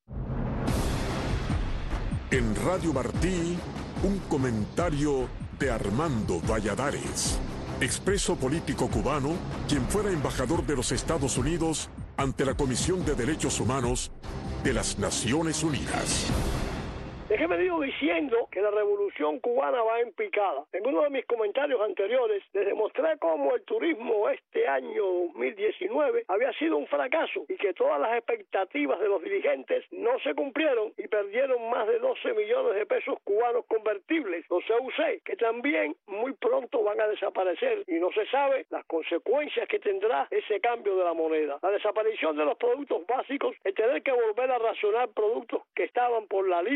En Radio Martí, un comentario de Armando Valladares, expreso político cubano, quien fuera embajador de los Estados Unidos ante la Comisión de Derechos Humanos de las Naciones Unidas. Déjeme digo diciendo que la revolución cubana va en picada. En uno de mis comentarios anteriores les demostré cómo el turismo este año 2019 había sido un fracaso y que todas las expectativas de los dirigentes no se cumplieron y perdieron más de 12 millones de pesos cubanos convertibles, los CUC, que también muy pronto van a desaparecer y no se sabe las consecuencias que tendrá ese cambio de la moneda. La desaparición de los productos básicos, el tener que volver a racionar productos que estaban por la libre y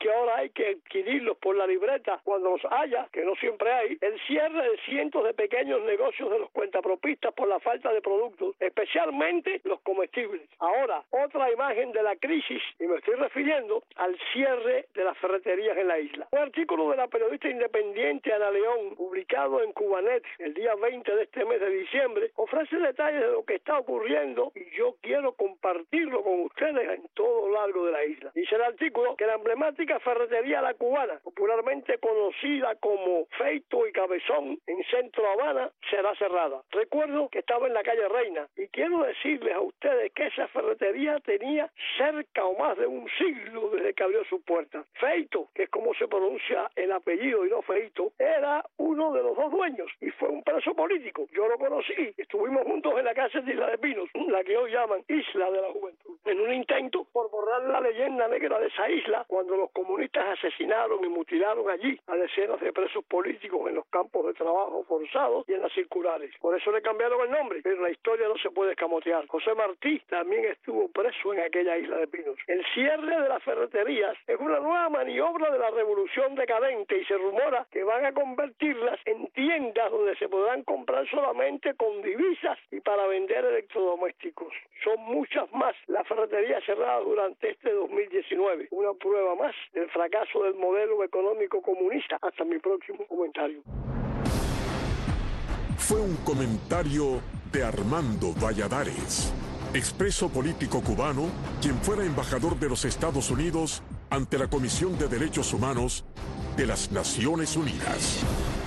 que ahora hay que adquirirlos por la libreta cuando los haya, que no siempre hay, el cierre de cientos de pequeños negocios de los cuentapropistas por la falta de productos, especialmente los comestibles. Ahora, otra imagen de la crisis, y me estoy refiriendo al cierre de las ferreterías en la isla. Un artículo de la periodista independiente Ana León, publicado en Cubanet el día 20 de este mes de diciembre, ofrece detalles de lo que está ocurriendo y yo quiero compartirlo con ustedes en todo lo largo de la isla. Dice el artículo que la emblemática ferretería La Cubana, popularmente conocida como Feito y Cabezón en Centro Habana, será cerrada. Recuerdo que estaba en la calle Reina y quiero decirles a ustedes que esa ferretería tenía cerca o más de un siglo desde que abrió sus puertas. Feito, que es como se pronuncia el apellido y no Feito, era uno de los dos dueños y fue un preso político. Yo lo conocí, estuvimos juntos en la cárcel de Isla de Pinos, la que hoy llaman Isla de la Juventud, en un intento por borrar la leyenda negra de esa isla cuando los comunistas asesinaron y mutilaron allí a decenas de presos políticos en los campos de trabajo forzados y en las circulares. Por eso le cambiaron el nombre, pero la historia no se puede escamotear. José Martí también estuvo preso en aquella Isla de Pinos. El cierre de las ferreterías es una nueva maniobra de la revolución decadente y se rumora que van a convertirlas en tiendas donde se podrán comprar solamente con divisas y para vender electrodomésticos. Son muchas más las ferreterías cerradas durante este 2019. Una prueba más del fracaso del modelo económico comunista. Hasta mi próximo comentario. Fue un comentario de Armando Valladares, expreso político cubano, quien fuera embajador de los Estados Unidos ante la Comisión de Derechos Humanos de las Naciones Unidas.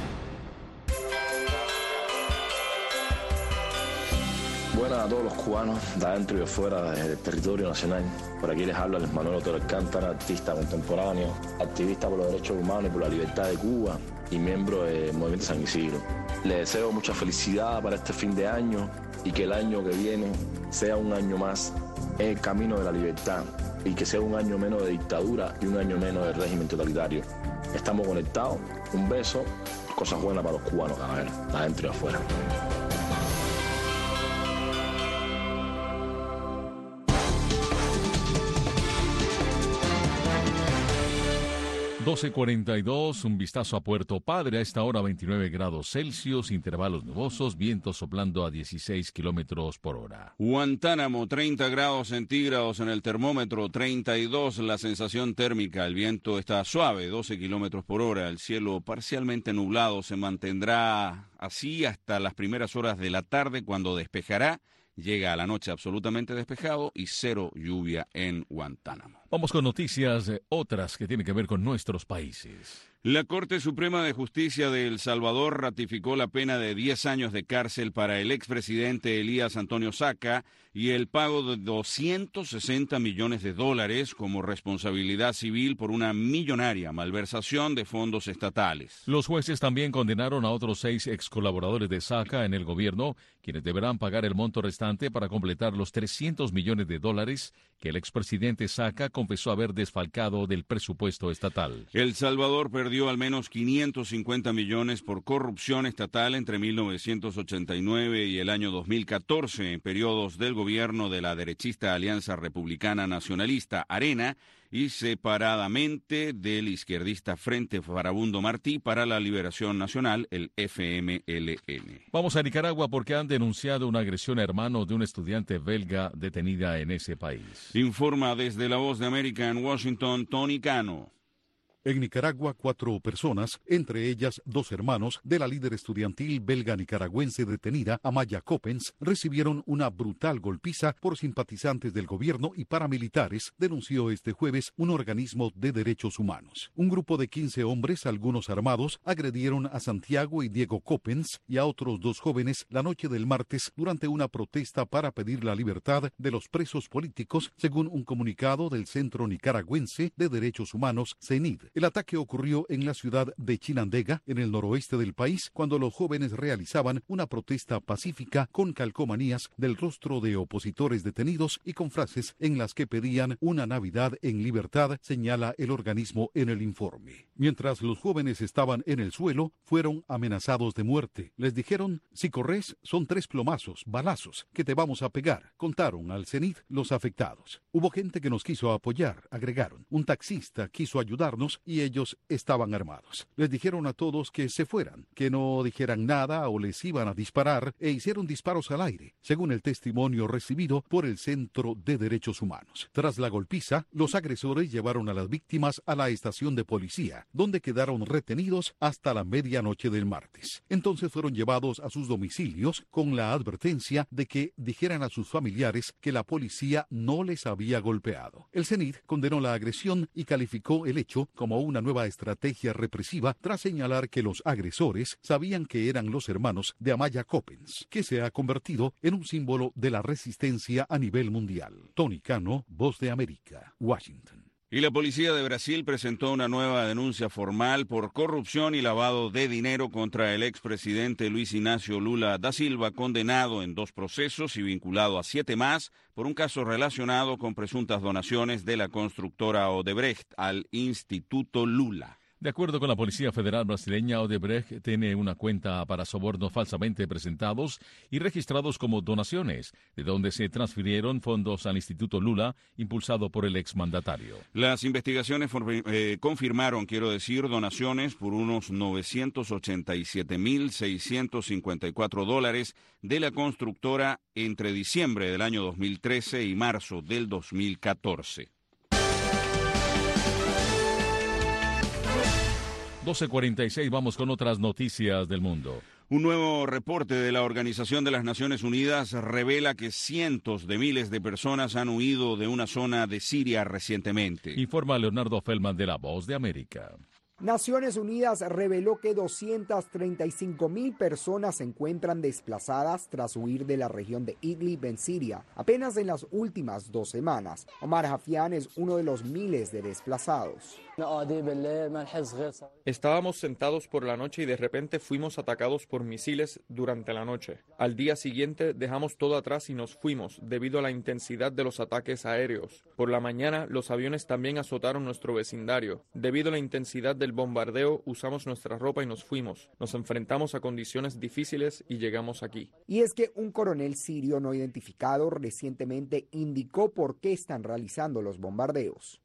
Buenas a todos los cubanos, de adentro y de fuera del territorio nacional. Por aquí les habla Luis Manuel Otero Alcántara, artista contemporáneo, activista por los derechos humanos y por la libertad de Cuba y miembro del Movimiento San Isidro. Les deseo mucha felicidad para este fin de año y que el año que viene sea un año más en el camino de la libertad y que sea un año menos de dictadura y un año menos de régimen totalitario. Estamos conectados, un beso, cosas buenas para los cubanos, cabrón, de adentro y de afuera. ...12:42, un vistazo a Puerto Padre, a esta hora 29 grados Celsius, intervalos nubosos, viento soplando a 16 kilómetros por hora. Guantánamo, 30 grados centígrados en el termómetro, 32 la sensación térmica, el viento está suave, 12 kilómetros por hora, el cielo parcialmente nublado se mantendrá así hasta las primeras horas de la tarde cuando despejará. Llega a la noche absolutamente despejado y cero lluvia en Guantánamo. Vamos con noticias otras que tienen que ver con nuestros países. La Corte Suprema de Justicia de El Salvador ratificó la pena de 10 años de cárcel para el expresidente Elías Antonio Saca y el pago de $260 millones como responsabilidad civil por una millonaria malversación de fondos estatales. Los jueces también condenaron a otros 6 excolaboradores de Saca en el gobierno, quienes deberán pagar el monto restante para completar los $300 millones que el expresidente Saca confesó haber desfalcado del presupuesto estatal. El Salvador perdió al menos 550 millones por corrupción estatal entre 1989 y el año 2014, en periodos del gobierno de la derechista Alianza Republicana Nacionalista, ARENA, y separadamente del izquierdista Frente Farabundo Martí para la Liberación Nacional, el FMLN. Vamos a Nicaragua porque han denunciado una agresión a hermanos de un estudiante belga detenida en ese país. Informa desde La Voz de América en Washington, Tony Cano. En Nicaragua, 4 personas, entre ellas 2 hermanos de la líder estudiantil belga nicaragüense detenida, Amaya Coppens, recibieron una brutal golpiza por simpatizantes del gobierno y paramilitares, denunció este jueves un organismo de derechos humanos. Un grupo de 15 hombres, algunos armados, agredieron a Santiago y Diego Coppens y a otros 2 jóvenes la noche del martes durante una protesta para pedir la libertad de los presos políticos, según un comunicado del Centro Nicaragüense de Derechos Humanos, CENID. El ataque ocurrió en la ciudad de Chinandega, en el noroeste del país, cuando los jóvenes realizaban una protesta pacífica con calcomanías del rostro de opositores detenidos y con frases en las que pedían una Navidad en libertad, señala el organismo en el informe. Mientras los jóvenes estaban en el suelo, fueron amenazados de muerte. Les dijeron, si corres, son 3 plomazos, balazos, que te vamos a pegar, contaron al CENIT los afectados. Hubo gente que nos quiso apoyar, agregaron. Un taxista quiso ayudarnos y ellos estaban armados. Les dijeron a todos que se fueran, que no dijeran nada o les iban a disparar e hicieron disparos al aire, según el testimonio recibido por el Centro de Derechos Humanos. Tras la golpiza, los agresores llevaron a las víctimas a la estación de policía, donde quedaron retenidos hasta la medianoche del martes. Entonces fueron llevados a sus domicilios con la advertencia de que dijeran a sus familiares que la policía no les había golpeado. El CENIT condenó la agresión y calificó el hecho como una nueva estrategia represiva tras señalar que los agresores sabían que eran los hermanos de Amaya Coppens, que se ha convertido en un símbolo de la resistencia a nivel mundial. Tony Cano, Voz de América, Washington. Y la policía de Brasil presentó una nueva denuncia formal por corrupción y lavado de dinero contra el expresidente Luis Ignacio Lula da Silva, condenado en 2 procesos y vinculado a 7 más por un caso relacionado con presuntas donaciones de la constructora Odebrecht al Instituto Lula. De acuerdo con la Policía Federal brasileña, Odebrecht tiene una cuenta para sobornos falsamente presentados y registrados como donaciones, de donde se transfirieron fondos al Instituto Lula, impulsado por el exmandatario. Las investigaciones confirmaron, donaciones por unos $987,654 de la constructora entre diciembre del año 2013 y marzo del 2014. 12:46, vamos con otras noticias del mundo. Un nuevo reporte de la Organización de las Naciones Unidas revela que cientos de miles de personas han huido de una zona de Siria recientemente. Informa Leonardo Feldman de La Voz de América. Naciones Unidas reveló que 235,000 personas se encuentran desplazadas tras huir de la región de Idlib en Siria, apenas en las últimas 2 semanas. Omar Hafian es uno de los miles de desplazados. Estábamos sentados por la noche y de repente fuimos atacados por misiles durante la noche. Al día siguiente dejamos todo atrás y nos fuimos debido a la intensidad de los ataques aéreos. Por la mañana los aviones también azotaron nuestro vecindario. Debido a la intensidad del bombardeo usamos nuestra ropa y nos fuimos. Nos enfrentamos a condiciones difíciles y llegamos aquí. Y es que un coronel sirio no identificado recientemente indicó por qué están realizando los bombardeos.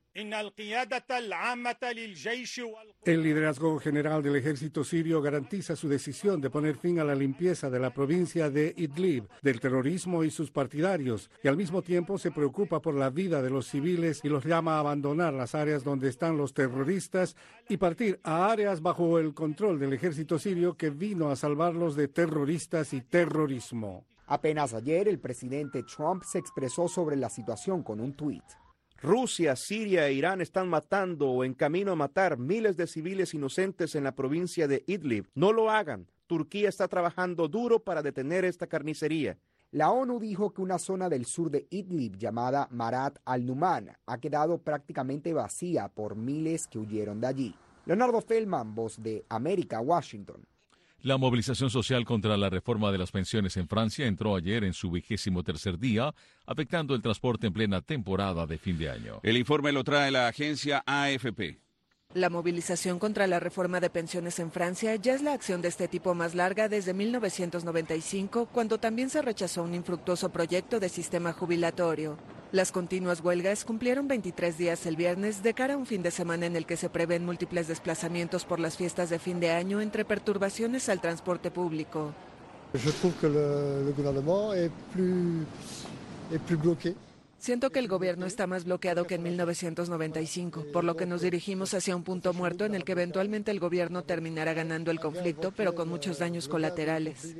El liderazgo general del ejército sirio garantiza su decisión de poner fin a la limpieza de la provincia de Idlib, del terrorismo y sus partidarios, y al mismo tiempo se preocupa por la vida de los civiles y los llama a abandonar las áreas donde están los terroristas y partir a áreas bajo el control del ejército sirio que vino a salvarlos de terroristas y terrorismo. Apenas ayer el presidente Trump se expresó sobre la situación con un tuit. Rusia, Siria e Irán están matando o en camino a matar miles de civiles inocentes en la provincia de Idlib. No lo hagan. Turquía está trabajando duro para detener esta carnicería. La ONU dijo que una zona del sur de Idlib llamada Marat al-Numan ha quedado prácticamente vacía por miles que huyeron de allí. Leonardo Feldman, Voz de América, Washington. La movilización social contra la reforma de las pensiones en Francia entró ayer en su 23º día, afectando el transporte en plena temporada de fin de año. El informe lo trae la agencia AFP. La movilización contra la reforma de pensiones en Francia ya es la acción de este tipo más larga desde 1995, cuando también se rechazó un infructuoso proyecto de sistema jubilatorio. Las continuas huelgas cumplieron 23 días el viernes de cara a un fin de semana en el que se prevén múltiples desplazamientos por las fiestas de fin de año entre perturbaciones al transporte público. Siento que el gobierno está más bloqueado que en 1995, por lo que nos dirigimos hacia un punto muerto en el que eventualmente el gobierno terminará ganando el conflicto, pero con muchos daños colaterales.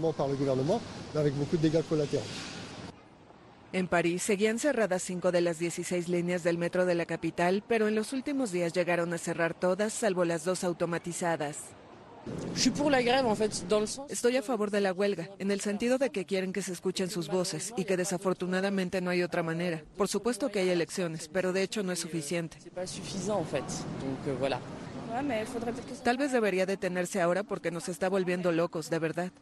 En París seguían cerradas 5 de las 16 líneas del metro de la capital, pero en los últimos días llegaron a cerrar todas, salvo las 2 automatizadas. Estoy a favor de la huelga, en el sentido de que quieren que se escuchen sus voces y que desafortunadamente no hay otra manera. Por supuesto que hay elecciones, pero de hecho no es suficiente. Tal vez debería detenerse ahora porque nos está volviendo locos, de verdad.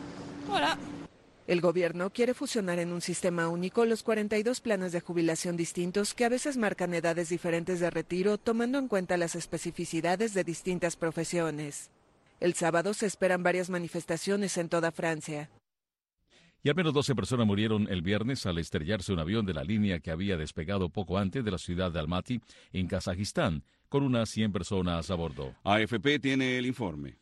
El gobierno quiere fusionar en un sistema único los 42 planes de jubilación distintos que a veces marcan edades diferentes de retiro, tomando en cuenta las especificidades de distintas profesiones. El sábado se esperan varias manifestaciones en toda Francia. Y al menos 12 personas murieron el viernes al estrellarse un avión de la línea que había despegado poco antes de la ciudad de Almaty, en Kazajistán, con unas 100 personas a bordo. AFP tiene el informe.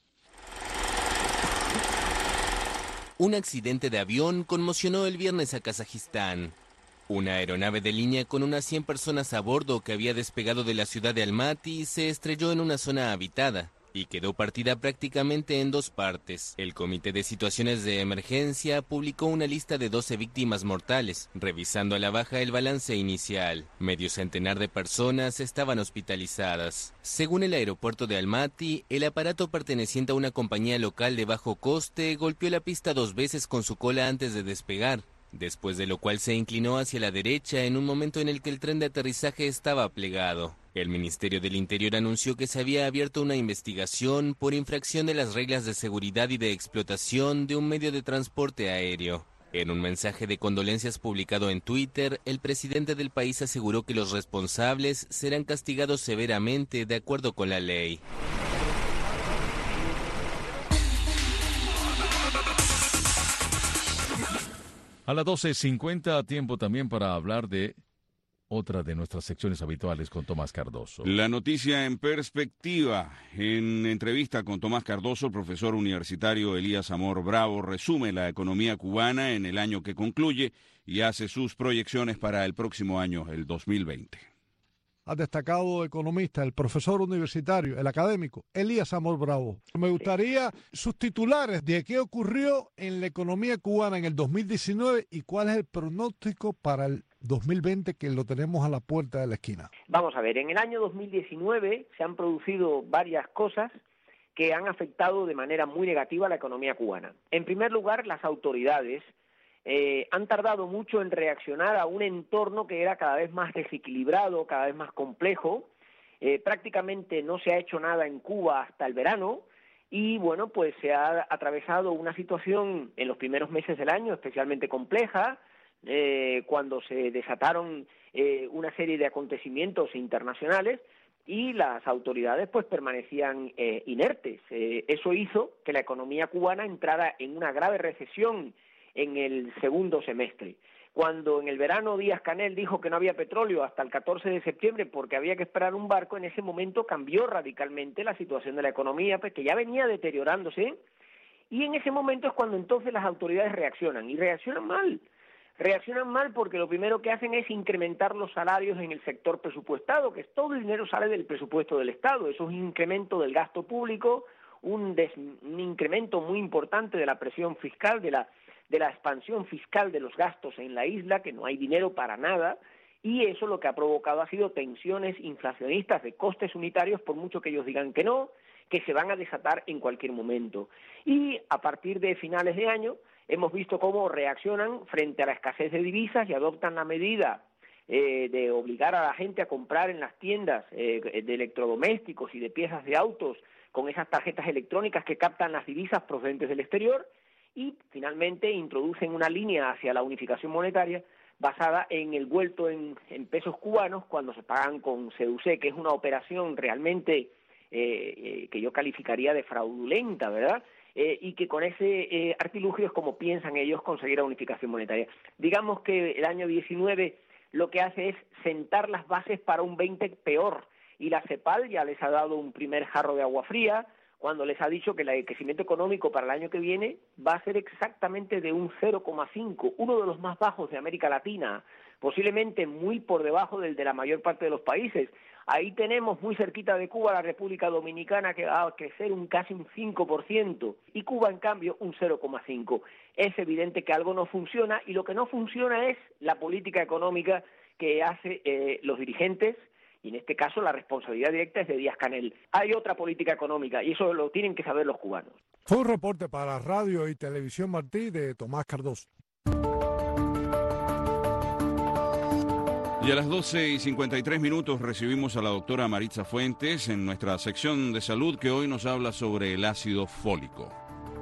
Un accidente de avión conmocionó el viernes a Kazajistán. Una aeronave de línea con unas 100 personas a bordo que había despegado de la ciudad de Almaty se estrelló en una zona habitada y quedó partida prácticamente en dos partes. El Comité de Situaciones de Emergencia publicó una lista de 12 víctimas mortales, revisando a la baja el balance inicial. Medio centenar de personas estaban hospitalizadas. Según el aeropuerto de Almaty, el aparato perteneciente a una compañía local de bajo coste golpeó la pista 2 veces con su cola antes de despegar, después de lo cual se inclinó hacia la derecha en un momento en el que el tren de aterrizaje estaba plegado. El Ministerio del Interior anunció que se había abierto una investigación por infracción de las reglas de seguridad y de explotación de un medio de transporte aéreo. En un mensaje de condolencias publicado en Twitter, el presidente del país aseguró que los responsables serán castigados severamente de acuerdo con la ley. A las 12:50, tiempo también para hablar de otra de nuestras secciones habituales con Tomás Cardoso. La noticia en perspectiva. En entrevista con Tomás Cardoso, el profesor universitario Elías Amor Bravo resume la economía cubana en el año que concluye y hace sus proyecciones para el próximo año, el 2020. Al destacado economista, el profesor universitario, el académico, Elías Amor Bravo. Me gustaría sus titulares de qué ocurrió en la economía cubana en el 2019 y cuál es el pronóstico para el 2020, que lo tenemos a la puerta de la esquina. Vamos a ver, en el año 2019 se han producido varias cosas que han afectado de manera muy negativa a la economía cubana. En primer lugar, las autoridades han tardado mucho en reaccionar a un entorno que era cada vez más desequilibrado, cada vez más complejo. Prácticamente no se ha hecho nada en Cuba hasta el verano y, bueno, pues se ha atravesado una situación en los primeros meses del año especialmente compleja, cuando se desataron una serie de acontecimientos internacionales y las autoridades pues permanecían inertes. Eso hizo que la economía cubana entrara en una grave recesión en el segundo semestre. Cuando en el verano Díaz-Canel dijo que no había petróleo hasta el 14 de septiembre porque había que esperar un barco, en ese momento cambió radicalmente la situación de la economía, pues, que ya venía deteriorándose, y en ese momento es cuando entonces las autoridades reaccionan, y reaccionan mal. Reaccionan mal porque lo primero que hacen es incrementar los salarios en el sector presupuestado, que todo el dinero sale del presupuesto del Estado. Eso es un incremento del gasto público, un incremento muy importante de la presión fiscal, de la expansión fiscal de los gastos en la isla, que no hay dinero para nada, y eso lo que ha provocado ha sido tensiones inflacionistas de costes unitarios, por mucho que ellos digan que no, que se van a desatar en cualquier momento. Y a partir de finales de año hemos visto cómo reaccionan frente a la escasez de divisas y adoptan la medida de obligar a la gente a comprar en las tiendas de electrodomésticos y de piezas de autos con esas tarjetas electrónicas que captan las divisas procedentes del exterior, y finalmente introducen una línea hacia la unificación monetaria basada en el vuelto en pesos cubanos cuando se pagan con CEDUC, que es una operación realmente que yo calificaría de fraudulenta, ¿verdad? Y que con ese artilugio es como piensan ellos conseguir la unificación monetaria. Digamos que el año 19 lo que hace es sentar las bases para un 20 peor, y la CEPAL ya les ha dado un primer jarro de agua fría cuando les ha dicho que el crecimiento económico para el año que viene va a ser exactamente de un 0,5, uno de los más bajos de América Latina, posiblemente muy por debajo del de la mayor parte de los países. Ahí tenemos muy cerquita de Cuba la República Dominicana, que va a crecer casi un 5%, y Cuba, en cambio, un 0,5%. Es evidente que algo no funciona, y lo que no funciona es la política económica que hacen los dirigentes y en este caso la responsabilidad directa es de Díaz-Canel. Hay otra política económica y eso lo tienen que saber los cubanos. Fue un reporte para Radio y Televisión Martí de Tomás Cardoso. Y a las 12:53 recibimos a la doctora Maritza Fuentes en nuestra sección de salud, que hoy nos habla sobre el ácido fólico.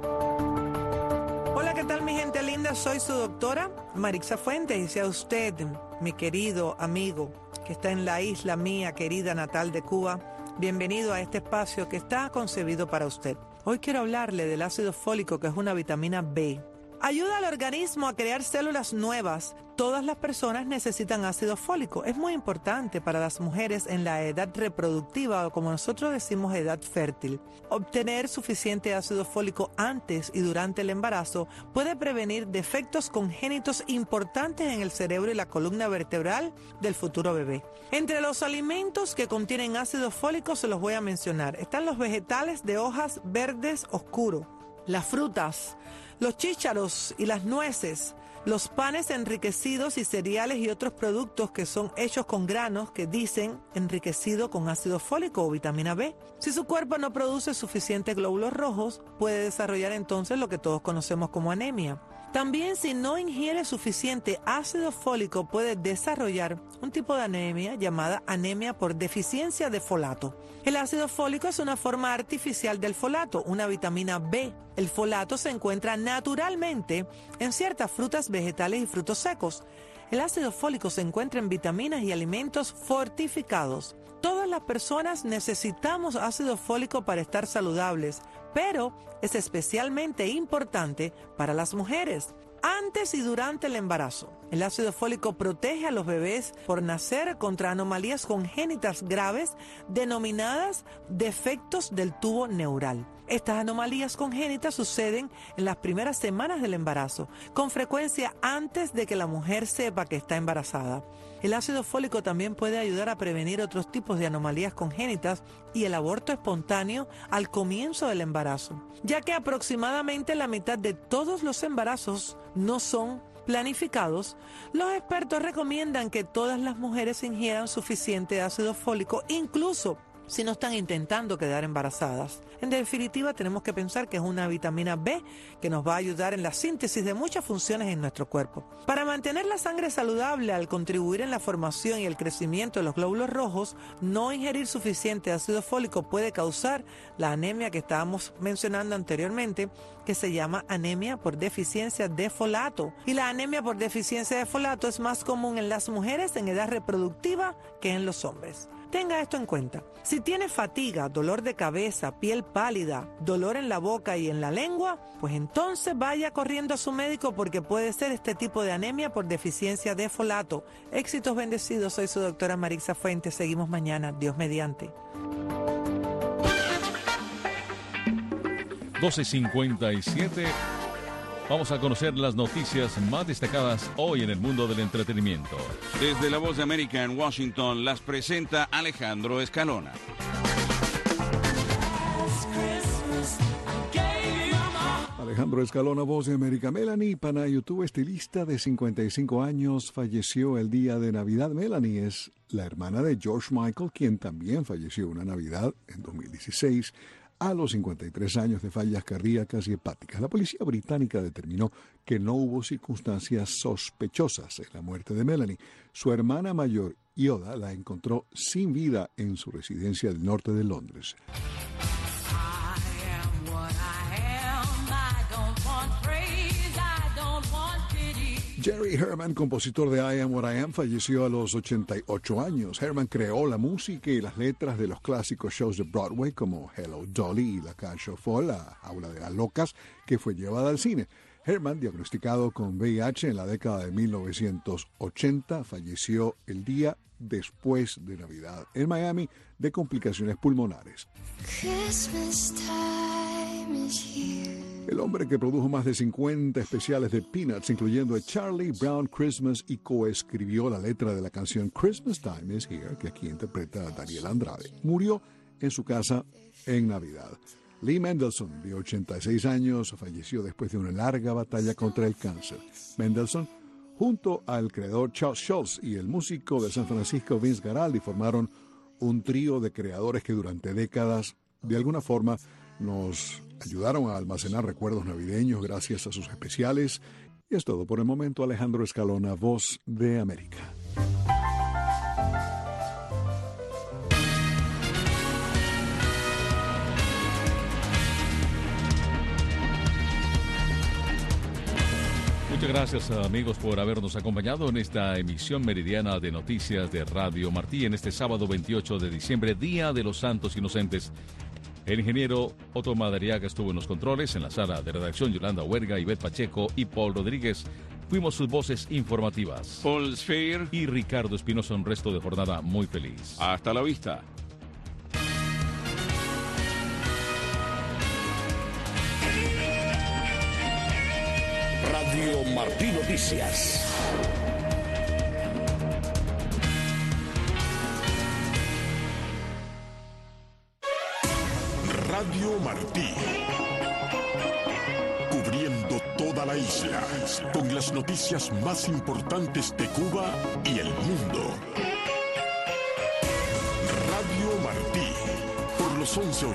Hola, ¿qué tal mi gente linda? Soy su doctora Maritza Fuentes y sea usted, mi querido amigo, que está en la isla mía querida natal de Cuba, bienvenido a este espacio que está concebido para usted. Hoy quiero hablarle del ácido fólico, que es una vitamina B. Ayuda al organismo a crear células nuevas. Todas las personas necesitan ácido fólico. Es muy importante para las mujeres en la edad reproductiva, o como nosotros decimos, edad fértil. Obtener suficiente ácido fólico antes y durante el embarazo puede prevenir defectos congénitos importantes en el cerebro y la columna vertebral del futuro bebé. Entre los alimentos que contienen ácido fólico se los voy a mencionar. Están los vegetales de hojas verdes oscuro, las frutas, los chícharos y las nueces, los panes enriquecidos y cereales y otros productos que son hechos con granos que dicen enriquecido con ácido fólico o vitamina B. Si su cuerpo no produce suficientes glóbulos rojos, puede desarrollar entonces lo que todos conocemos como anemia. También, si no ingiere suficiente ácido fólico, puede desarrollar un tipo de anemia llamada anemia por deficiencia de folato. El ácido fólico es una forma artificial del folato, una vitamina B. El folato se encuentra naturalmente en ciertas frutas, vegetales y frutos secos. El ácido fólico se encuentra en vitaminas y alimentos fortificados. Todas las personas necesitamos ácido fólico para estar saludables, pero es especialmente importante para las mujeres. Antes y durante el embarazo, el ácido fólico protege a los bebés por nacer contra anomalías congénitas graves denominadas defectos del tubo neural. Estas anomalías congénitas suceden en las primeras semanas del embarazo, con frecuencia antes de que la mujer sepa que está embarazada. El ácido fólico también puede ayudar a prevenir otros tipos de anomalías congénitas y el aborto espontáneo al comienzo del embarazo, ya que aproximadamente la mitad de todos los embarazos no son planificados. Los expertos recomiendan que todas las mujeres ingieran suficiente ácido fólico, incluso si no están intentando quedar embarazadas. En definitiva, tenemos que pensar que es una vitamina B que nos va a ayudar en la síntesis de muchas funciones en nuestro cuerpo. Para mantener la sangre saludable, al contribuir en la formación y el crecimiento de los glóbulos rojos, no ingerir suficiente ácido fólico puede causar la anemia que estábamos mencionando anteriormente, que se llama anemia por deficiencia de folato. Y la anemia por deficiencia de folato es más común en las mujeres en edad reproductiva que en los hombres. Tenga esto en cuenta. Si tiene fatiga, dolor de cabeza, piel pálida, dolor en la boca y en la lengua, pues entonces vaya corriendo a su médico, porque puede ser este tipo de anemia por deficiencia de folato. Éxitos bendecidos, soy su doctora Maritza Fuentes. Seguimos mañana, Dios mediante. 12:57. Vamos a conocer las noticias más destacadas hoy en el mundo del entretenimiento. Desde La Voz de América en Washington las presenta Alejandro Escalona. Alejandro Escalona, Voz de América. Melanie Panayotou, estilista de 55 años, falleció el día de Navidad. Melanie es la hermana de George Michael, quien también falleció una Navidad en 2016. A los 53 años de fallas cardíacas y hepáticas. La policía británica determinó que no hubo circunstancias sospechosas en la muerte de Melanie. Su hermana mayor, Yoda, la encontró sin vida en su residencia del norte de Londres. Jerry Herman, compositor de I Am What I Am, falleció a los 88 años. Herman creó la música y las letras de los clásicos shows de Broadway como Hello Dolly y La Cage aux Folles, la Jaula de las Locas, que fue llevada al cine. Herman, diagnosticado con VIH en la década de 1980, falleció el día después de Navidad en Miami de complicaciones pulmonares. El hombre que produjo más de 50 especiales de Peanuts, incluyendo a Charlie Brown Christmas, y coescribió la letra de la canción Christmas Time is Here, que aquí interpreta a Daniel Andrade, murió en su casa en Navidad. Lee Mendelssohn, de 86 años, falleció después de una larga batalla contra el cáncer. Mendelssohn, junto al creador Charles Schulz y el músico de San Francisco Vince Guaraldi, formaron un trío de creadores que durante décadas, de alguna forma, nos ayudaron a almacenar recuerdos navideños gracias a sus especiales. Y es todo por el momento. Alejandro Escalona, Voz de América. Muchas gracias, amigos, por habernos acompañado en esta emisión meridiana de Noticias de Radio Martí en este sábado 28 de diciembre, Día de los Santos Inocentes. El ingeniero Otto Madariaga estuvo en los controles, en la sala de redacción Yolanda Huerga, Ivette Pacheco y Paul Rodríguez. Fuimos sus voces informativas. Paul Sphere y Ricardo Espinosa. Un resto de jornada muy feliz. Hasta la vista. Radio Martí Noticias. Radio Martí. Cubriendo toda la isla, con las noticias más importantes de Cuba y el mundo. Radio Martí, por los 11